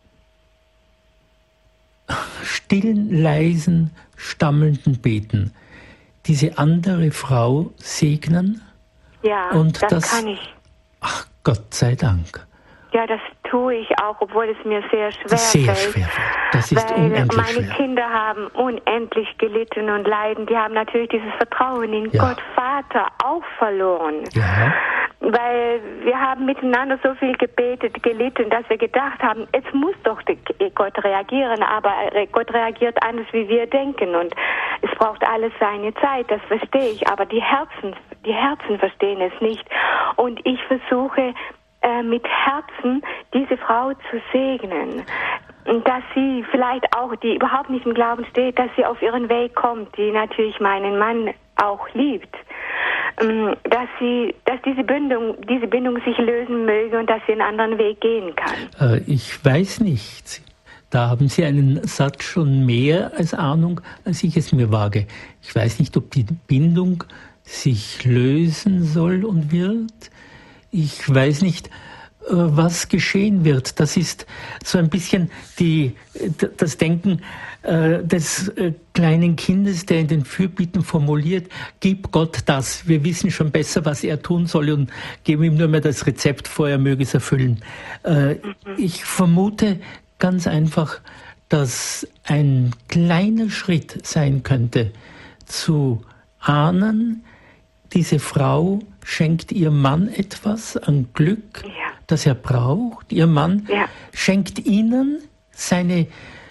stillen, leisen, stammelnden Beten diese andere Frau segnen. Ja, und das kann ich. Ach, Gott sei Dank. Ja, das tue ich auch, obwohl es mir sehr schwer fällt. Das ist unendlich meine schwer. Kinder haben unendlich gelitten und leiden. Die haben natürlich dieses Vertrauen in Gott Vater auch verloren. Ja. Weil wir haben miteinander so viel gebetet, gelitten, dass wir gedacht haben, jetzt muss doch Gott reagieren, aber Gott reagiert anders, wie wir denken, und es braucht alles seine Zeit, das verstehe ich, aber die Herzen verstehen es nicht, und ich versuche mit Herzen diese Frau zu segnen, dass sie vielleicht auch, die überhaupt nicht im Glauben steht, dass sie auf ihren Weg kommt, die natürlich meinen Mann auch liebt, dass diese Bindung sich lösen möge und dass sie einen anderen Weg gehen kann. Ich weiß nicht. Da haben Sie einen Satz schon mehr als Ahnung, als ich es mir wage. Ich weiß nicht, ob die Bindung sich lösen soll und wird. Ich weiß nicht, was geschehen wird. Das ist so ein bisschen das Denken des kleinen Kindes, der in den Fürbitten formuliert, gib Gott das. Wir wissen schon besser, was er tun soll, und geben ihm nur mehr das Rezept vor, er möge es erfüllen. Ich vermute ganz einfach, dass ein kleiner Schritt sein könnte, zu ahnen, diese Frau schenkt ihrem Mann etwas an Glück, das er braucht. Ihr Mann schenkt ihnen seine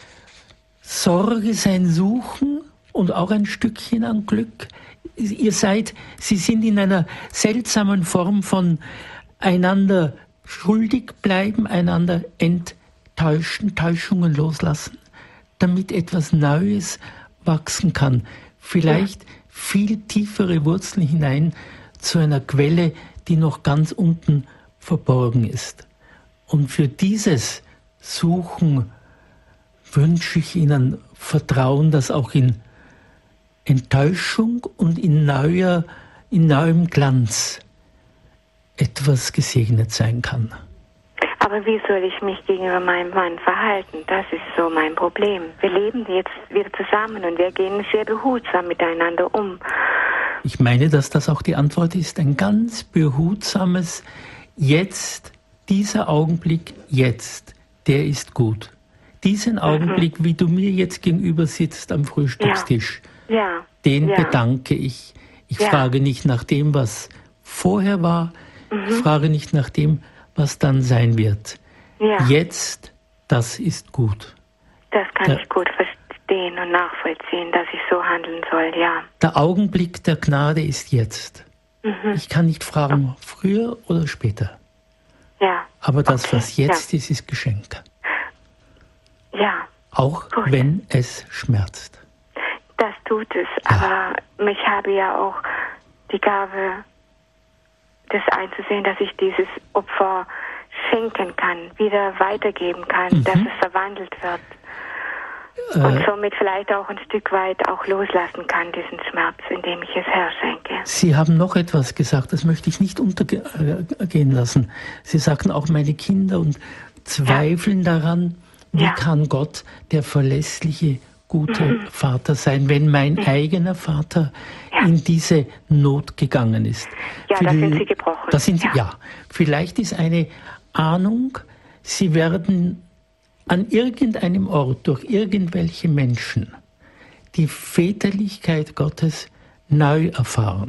Sorge, sein Suchen und auch ein Stückchen an Glück. Sie sind in einer seltsamen Form von einander schuldig bleiben, einander enttäuschen, Täuschungen loslassen, damit etwas Neues wachsen kann. Vielleicht viel tiefere Wurzeln hinein zu einer Quelle, die noch ganz unten verborgen ist. Und für dieses Suchen wünsche ich Ihnen Vertrauen, dass auch in Enttäuschung und in neuem Glanz etwas gesegnet sein kann. Aber wie soll ich mich gegenüber meinem Mann verhalten? Das ist so mein Problem. Wir leben jetzt wieder zusammen und wir gehen sehr behutsam miteinander um. Ich meine, dass das auch die Antwort ist. Ein ganz behutsames Jetzt, dieser Augenblick jetzt, der ist gut. Diesen Augenblick, wie du mir jetzt gegenüber sitzt am Frühstückstisch, den bedanke ich. Ich frage nicht nach dem, was vorher war. Ich frage nicht nach dem, was dann sein wird. Jetzt, das ist gut. Das kann ich gut verstehen und nachvollziehen, dass ich so handeln soll, ja. Der Augenblick der Gnade ist jetzt. Ich kann nicht fragen, früher oder später. Ja. Aber das, was jetzt ist, ist Geschenk. Ja. Auch wenn es schmerzt. Das tut es, aber ich habe ja auch die Gabe, das einzusehen, dass ich dieses Opfer schenken kann, wieder weitergeben kann, dass es verwandelt wird. Und somit vielleicht auch ein Stück weit auch loslassen kann, diesen Schmerz, indem ich es herschenke. Sie haben noch etwas gesagt, das möchte ich nicht untergehen lassen. Sie sagten auch, meine Kinder und zweifeln daran, wie kann Gott der verlässliche, gute Vater sein, wenn mein eigener Vater in diese Not gegangen ist. Ja, da sind Sie gebrochen. Vielleicht ist eine Ahnung, Sie werden an irgendeinem Ort durch irgendwelche Menschen die Väterlichkeit Gottes neu erfahren.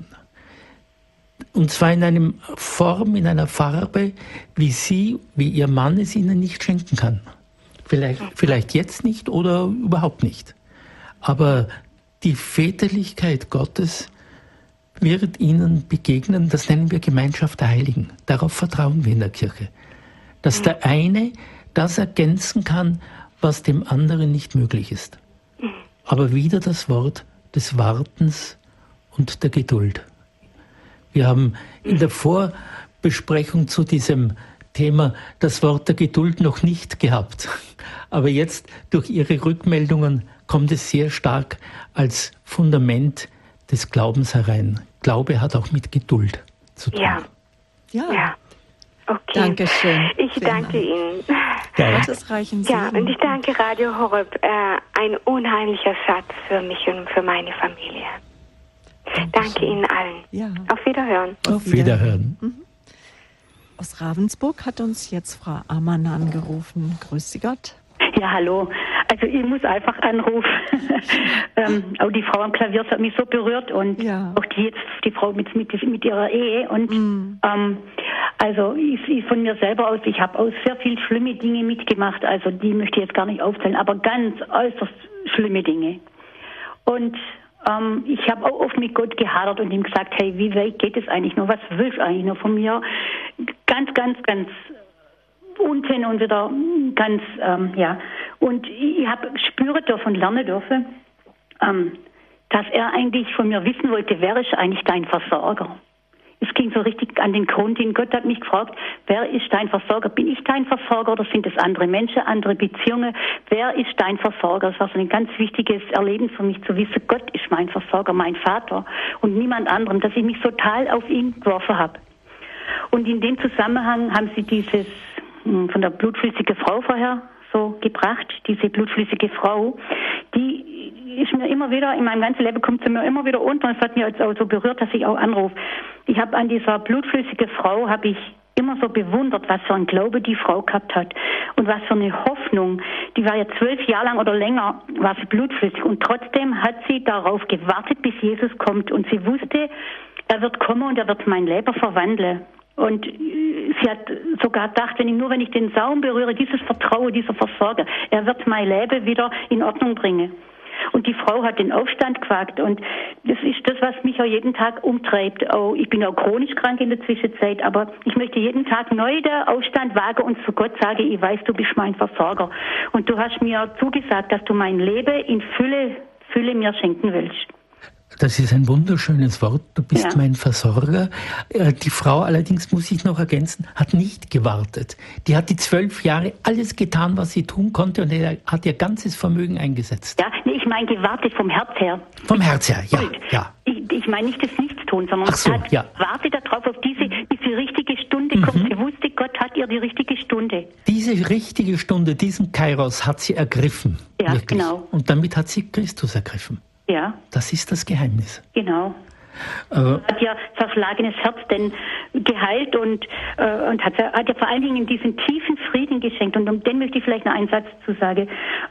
Und zwar in einer Form, in einer Farbe, wie Ihr Mann es Ihnen nicht schenken kann. Vielleicht jetzt nicht oder überhaupt nicht. Aber die Väterlichkeit Gottes wird Ihnen begegnen, das nennen wir Gemeinschaft der Heiligen. Darauf vertrauen wir in der Kirche. Dass der eine das ergänzen kann, was dem anderen nicht möglich ist. Aber wieder das Wort des Wartens und der Geduld. Wir haben in der Vorbesprechung zu diesem Thema das Wort der Geduld noch nicht gehabt. Aber jetzt durch Ihre Rückmeldungen kommt es sehr stark als Fundament des Glaubens herein. Glaube hat auch mit Geduld zu tun. Ja. Okay. Dankeschön. Ich danke Ihnen. Gottesreichen Segen. Ja, und ich danke Radio Horeb. Ein unheimlicher Schatz für mich und für meine Familie. Danke Ihnen allen. Ja. Auf Wiederhören. Auf Wiederhören. Aus Ravensburg hat uns jetzt Frau Ammann angerufen. Grüß Sie Gott. Ja, hallo. Also ich muss einfach anrufen. Auch die Frau am Klavier hat mich so berührt und auch die Frau mit ihrer Ehe. Und also ich von mir selber aus, ich habe auch sehr viel schlimme Dinge mitgemacht. Also die möchte ich jetzt gar nicht aufzählen, aber ganz äußerst schlimme Dinge. Und ich habe auch oft mit Gott gehadert und ihm gesagt, hey, wie weit geht es eigentlich noch? Was willst du eigentlich noch von mir? Ganz unten und wieder ganz, Und ich habe spüren dürfen und lernen dürfen, dass er eigentlich von mir wissen wollte, wer ist eigentlich dein Versorger? Es ging so richtig an den Grund hin. Gott hat mich gefragt, wer ist dein Versorger? Bin ich dein Versorger oder sind es andere Menschen, andere Beziehungen? Wer ist dein Versorger? Das war so ein ganz wichtiges Erleben für mich, zu wissen, Gott ist mein Versorger, mein Vater und niemand anderem, dass ich mich total auf ihn geworfen habe. Und in dem Zusammenhang haben sie dieses von der blutflüssigen Frau vorher so gebracht, diese blutflüssige Frau, die ist mir immer wieder, in meinem ganzen Leben kommt sie mir immer wieder unter und es hat mich jetzt auch so berührt, dass ich auch anrufe. Ich habe an dieser blutflüssigen Frau, habe ich immer so bewundert, was für ein Glaube die Frau gehabt hat und was für eine Hoffnung. Die war ja 12 Jahre lang oder länger, war sie blutflüssig und trotzdem hat sie darauf gewartet, bis Jesus kommt und sie wusste, er wird kommen und er wird mein Leben verwandeln. Und sie hat sogar gedacht, wenn ich den Saum berühre, dieses Vertrauen, dieser Versorger, er wird mein Leben wieder in Ordnung bringen. Und die Frau hat den Aufstand gewagt und das ist das, was mich auch jeden Tag umtreibt. Ich bin auch chronisch krank in der Zwischenzeit, aber ich möchte jeden Tag neu den Aufstand wagen und zu Gott sagen, ich weiß, du bist mein Versorger. Und du hast mir zugesagt, dass du mein Leben in Fülle mir schenken willst. Das ist ein wunderschönes Wort. Du bist mein Versorger. Die Frau allerdings, muss ich noch ergänzen, hat nicht gewartet. Die hat die 12 Jahre alles getan, was sie tun konnte und hat ihr ganzes Vermögen eingesetzt. Ja, nee, ich meine gewartet vom Herz her. Vom Herz her, ja. Ich meine nicht das Nichtstun, sondern sie hat wartet darauf, auf diese richtige Stunde kommt. Sie wusste, Gott hat ihr die richtige Stunde. Diese richtige Stunde, diesen Kairos hat sie ergriffen. Ja, wirklich. Genau. Und damit hat sie Christus ergriffen. Ja. Das ist das Geheimnis. Genau. Hat ja zerschlagenes Herz denn geheilt und hat ja vor allen Dingen diesen tiefen Frieden geschenkt. Und um den möchte ich vielleicht noch einen Satz zu sagen.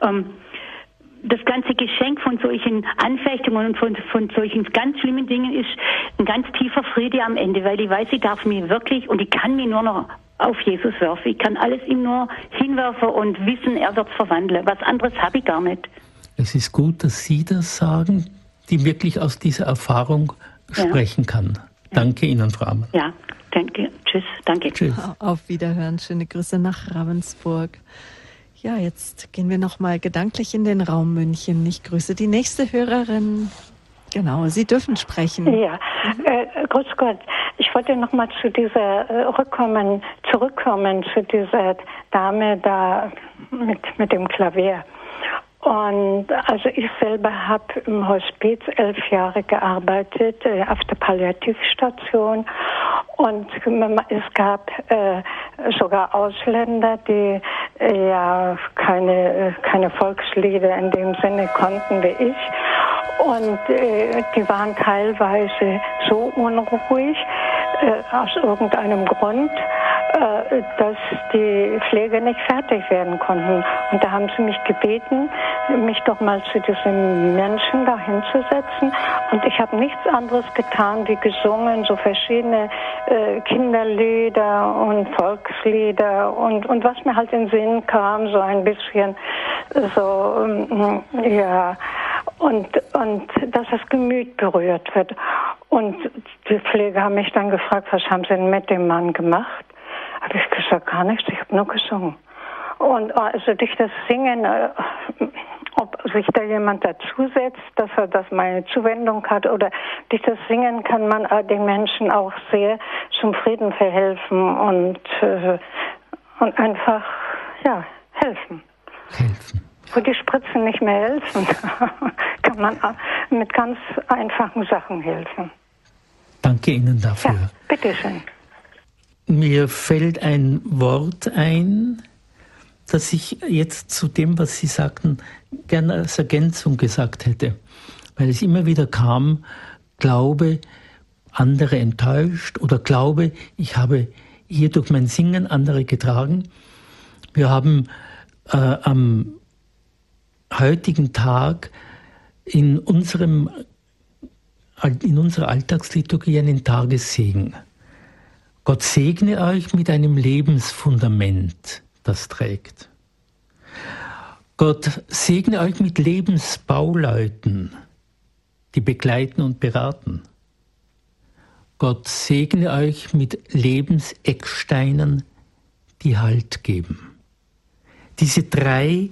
Das ganze Geschenk von solchen Anfechtungen und von solchen ganz schlimmen Dingen ist ein ganz tiefer Friede am Ende, weil ich weiß, ich darf mir wirklich und ich kann mir nur noch auf Jesus werfen. Ich kann alles ihm nur hinwerfen und wissen, er wird verwandeln. Was anderes habe ich gar nicht. Es ist gut, dass Sie das sagen, die wirklich aus dieser Erfahrung sprechen kann. Ja. Danke Ihnen, Frau Ammann. Ja, danke. Tschüss. Danke. Tschüss. Auf Wiederhören. Schöne Grüße nach Ravensburg. Ja, jetzt gehen wir nochmal gedanklich in den Raum München. Ich grüße die nächste Hörerin. Genau, Sie dürfen sprechen. Ja, grüß Gott. Ich wollte nochmal zu dieser zurückkommen zu dieser Dame da mit dem Klavier. Und also ich selber habe im Hospiz 11 Jahre gearbeitet, auf der Palliativstation. Und es gab sogar Ausländer, die ja keine Volkslieder in dem Sinne konnten wie ich. Und die waren teilweise so unruhig aus irgendeinem Grund, dass die Pfleger nicht fertig werden konnten. Und da haben sie mich gebeten, mich doch mal zu diesen Menschen da hinzusetzen. Und ich habe nichts anderes getan, wie gesungen, so verschiedene Kinderlieder und Volkslieder und was mir halt in den Sinn kam, so ein bisschen so, ja. Und dass das Gemüt berührt wird. Und die Pfleger haben mich dann gefragt, was haben Sie denn mit dem Mann gemacht? Habe ich gesagt, gar nichts, ich habe nur gesungen. Und also durch das Singen, ob sich da jemand dazusetzt, dass er das meine Zuwendung hat, oder durch das Singen kann man den Menschen auch sehr zum Frieden verhelfen und einfach, ja, helfen. wo die Spritzen nicht mehr helfen, kann man mit ganz einfachen Sachen helfen. Danke Ihnen dafür. Ja, bitteschön. Mir fällt ein Wort ein, das ich jetzt zu dem, was Sie sagten, gerne als Ergänzung gesagt hätte. Weil es immer wieder kam, Glaube, andere enttäuscht oder Glaube, ich habe hier durch mein Singen andere getragen. Wir haben am heutigen Tag in unserer Alltagsliturgie einen Tagessegen. Gott segne euch mit einem Lebensfundament, das trägt. Gott segne euch mit Lebensbauleuten, die begleiten und beraten. Gott segne euch mit Lebensecksteinen, die Halt geben. Diese drei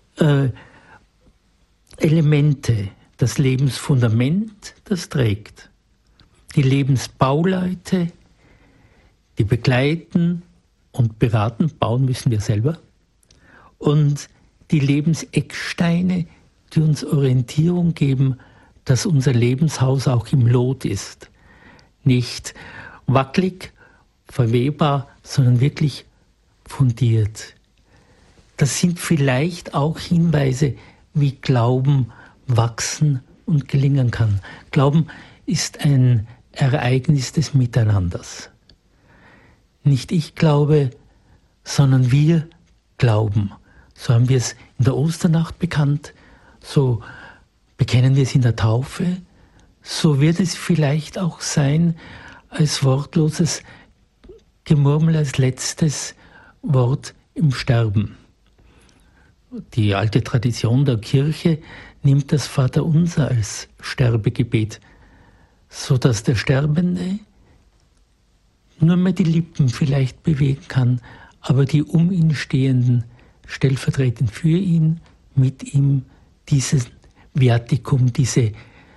Elemente, das Lebensfundament, das trägt. Die Lebensbauleute, die begleiten und beraten, bauen müssen wir selber. Und die Lebensecksteine, die uns Orientierung geben, dass unser Lebenshaus auch im Lot ist. Nicht wackelig, verwehbar, sondern wirklich fundiert. Das sind vielleicht auch Hinweise, wie Glauben wachsen und gelingen kann. Glauben ist ein Ereignis des Miteinanders. Nicht ich glaube, sondern wir glauben. So haben wir es in der Osternacht bekannt, so bekennen wir es in der Taufe, so wird es vielleicht auch sein als wortloses Gemurmel, als letztes Wort im Sterben. Die alte Tradition der Kirche nimmt das Vaterunser als Sterbegebet, so dass der Sterbende nur mehr die Lippen vielleicht bewegen kann, aber die um ihn Stehenden stellvertretend für ihn, mit ihm dieses Viaticum, diese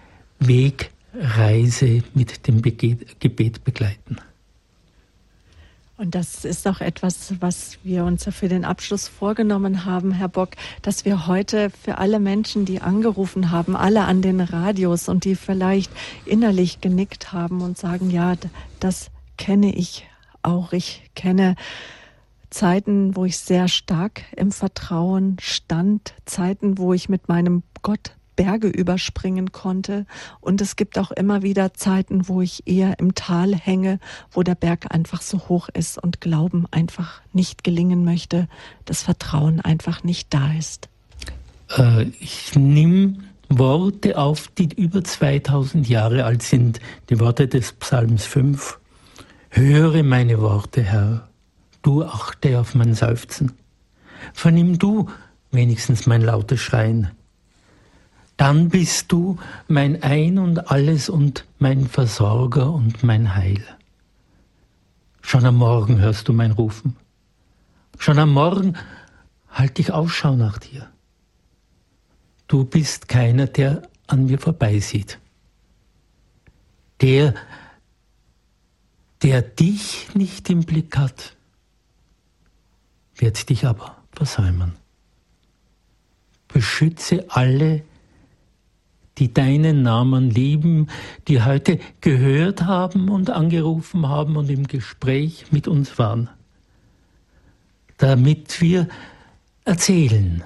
Wegreise mit dem Gebet begleiten. Und das ist auch etwas, was wir uns für den Abschluss vorgenommen haben, Herr Bock, dass wir heute für alle Menschen, die angerufen haben, alle an den Radios und die vielleicht innerlich genickt haben und sagen, ja, das kenne ich auch. Ich kenne Zeiten, wo ich sehr stark im Vertrauen stand, Zeiten, wo ich mit meinem Gott Berge überspringen konnte. Und es gibt auch immer wieder Zeiten, wo ich eher im Tal hänge, wo der Berg einfach so hoch ist und Glauben einfach nicht gelingen möchte, das Vertrauen einfach nicht da ist. Ich nehme Worte auf, die über 2000 Jahre alt sind, die Worte des Psalms 5. Höre meine Worte, Herr, du achte auf mein Seufzen. Vernimm du wenigstens mein lautes Schreien. Dann bist du mein Ein und Alles und mein Versorger und mein Heil. Schon am Morgen hörst du mein Rufen. Schon am Morgen halte ich Ausschau nach dir. Du bist keiner, der an mir vorbeisieht. Der dich nicht im Blick hat, wird dich aber versäumen. Beschütze alle, die deinen Namen lieben, die heute gehört haben und angerufen haben und im Gespräch mit uns waren, damit wir erzählen,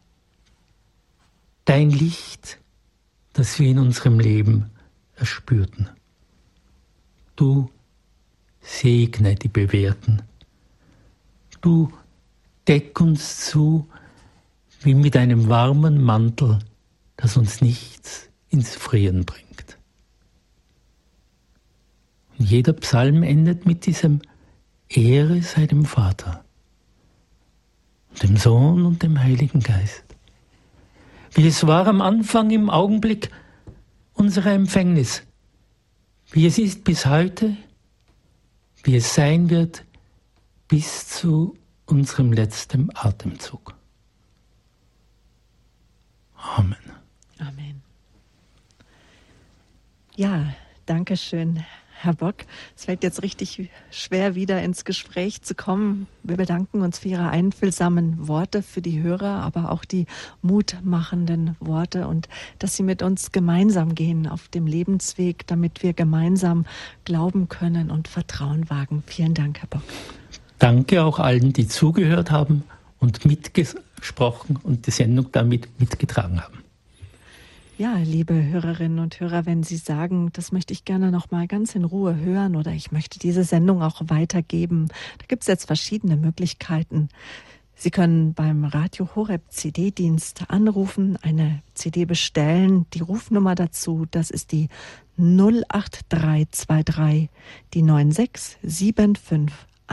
dein Licht, das wir in unserem Leben erspürten. Du segne die Bewährten. Du deck uns zu wie mit einem warmen Mantel, das uns nichts ins Frieren bringt. Und jeder Psalm endet mit diesem Ehre sei dem Vater, dem Sohn und dem Heiligen Geist. Wie es war am Anfang im Augenblick unserer Empfängnis, wie es ist bis heute, wie es sein wird bis zu unserem letzten Atemzug. Amen. Amen. Ja, danke schön, Herr Bock. Es fällt jetzt richtig schwer, wieder ins Gespräch zu kommen. Wir bedanken uns für Ihre einfühlsamen Worte für die Hörer, aber auch die mutmachenden Worte und dass Sie mit uns gemeinsam gehen auf dem Lebensweg, damit wir gemeinsam glauben können und Vertrauen wagen. Vielen Dank, Herr Bock. Danke auch allen, die zugehört haben und mitgesprochen und die Sendung damit mitgetragen haben. Ja, liebe Hörerinnen und Hörer, wenn Sie sagen, das möchte ich gerne noch mal ganz in Ruhe hören oder ich möchte diese Sendung auch weitergeben, da gibt es jetzt verschiedene Möglichkeiten. Sie können beim Radio Horeb CD-Dienst anrufen, eine CD bestellen. Die Rufnummer dazu, das ist die 08323, die 9675120.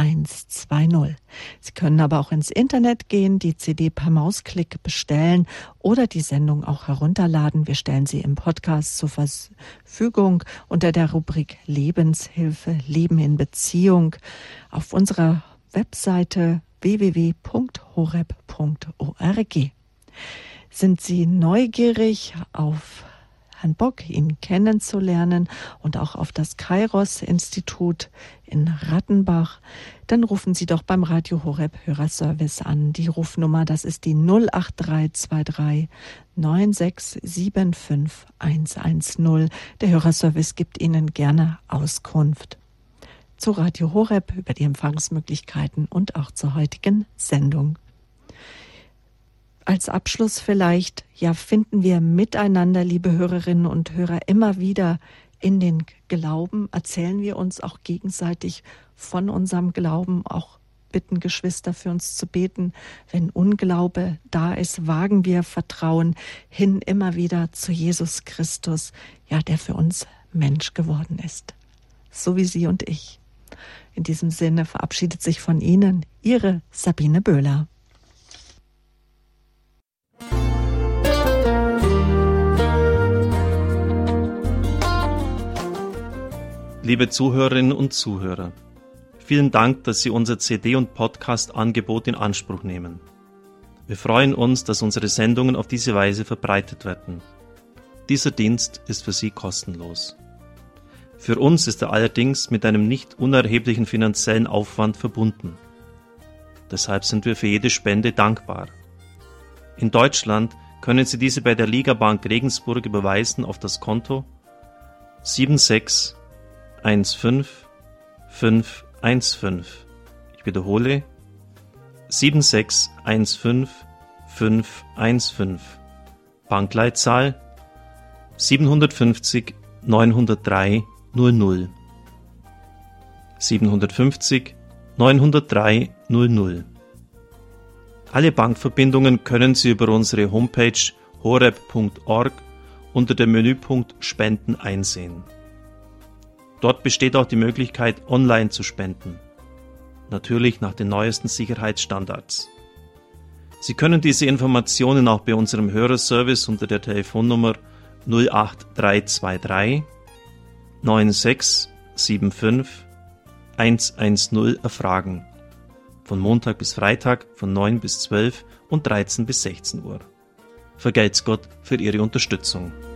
Sie können aber auch ins Internet gehen, die CD per Mausklick bestellen oder die Sendung auch herunterladen. Wir stellen sie im Podcast zur Verfügung unter der Rubrik Lebenshilfe, Leben in Beziehung auf unserer Webseite www.horeb.org. Sind Sie neugierig auf Herrn Bock, ihn kennenzulernen und auch auf das Kairos-Institut in Rattenbach, dann rufen Sie doch beim Radio Horeb Hörerservice an. Die Rufnummer, das ist die 08323 9675 110. Der Hörerservice gibt Ihnen gerne Auskunft zu Radio Horeb über die Empfangsmöglichkeiten und auch zur heutigen Sendung. Als Abschluss vielleicht, ja, finden wir miteinander, liebe Hörerinnen und Hörer, immer wieder in den Glauben, erzählen wir uns auch gegenseitig von unserem Glauben, auch bitten Geschwister für uns zu beten. Wenn Unglaube da ist, wagen wir Vertrauen hin immer wieder zu Jesus Christus, ja, der für uns Mensch geworden ist. So wie Sie und ich. In diesem Sinne verabschiedet sich von Ihnen Ihre Sabine Böhler. Liebe Zuhörerinnen und Zuhörer, vielen Dank, dass Sie unser CD- und Podcast-Angebot in Anspruch nehmen. Wir freuen uns, dass unsere Sendungen auf diese Weise verbreitet werden. Dieser Dienst ist für Sie kostenlos. Für uns ist er allerdings mit einem nicht unerheblichen finanziellen Aufwand verbunden. Deshalb sind wir für jede Spende dankbar. In Deutschland können Sie diese bei der Ligabank Regensburg überweisen auf das Konto 7615515. Ich wiederhole 7615515. Bankleitzahl 750 903 00. 750 903 00. Alle Bankverbindungen können Sie über unsere Homepage horeb.org unter dem Menüpunkt Spenden einsehen. Dort besteht auch die Möglichkeit, online zu spenden. Natürlich nach den neuesten Sicherheitsstandards. Sie können diese Informationen auch bei unserem Hörerservice unter der Telefonnummer 08323 9675 110 erfragen. Von Montag bis Freitag von 9 bis 12 und 13 bis 16 Uhr. Vergelt's Gott für Ihre Unterstützung.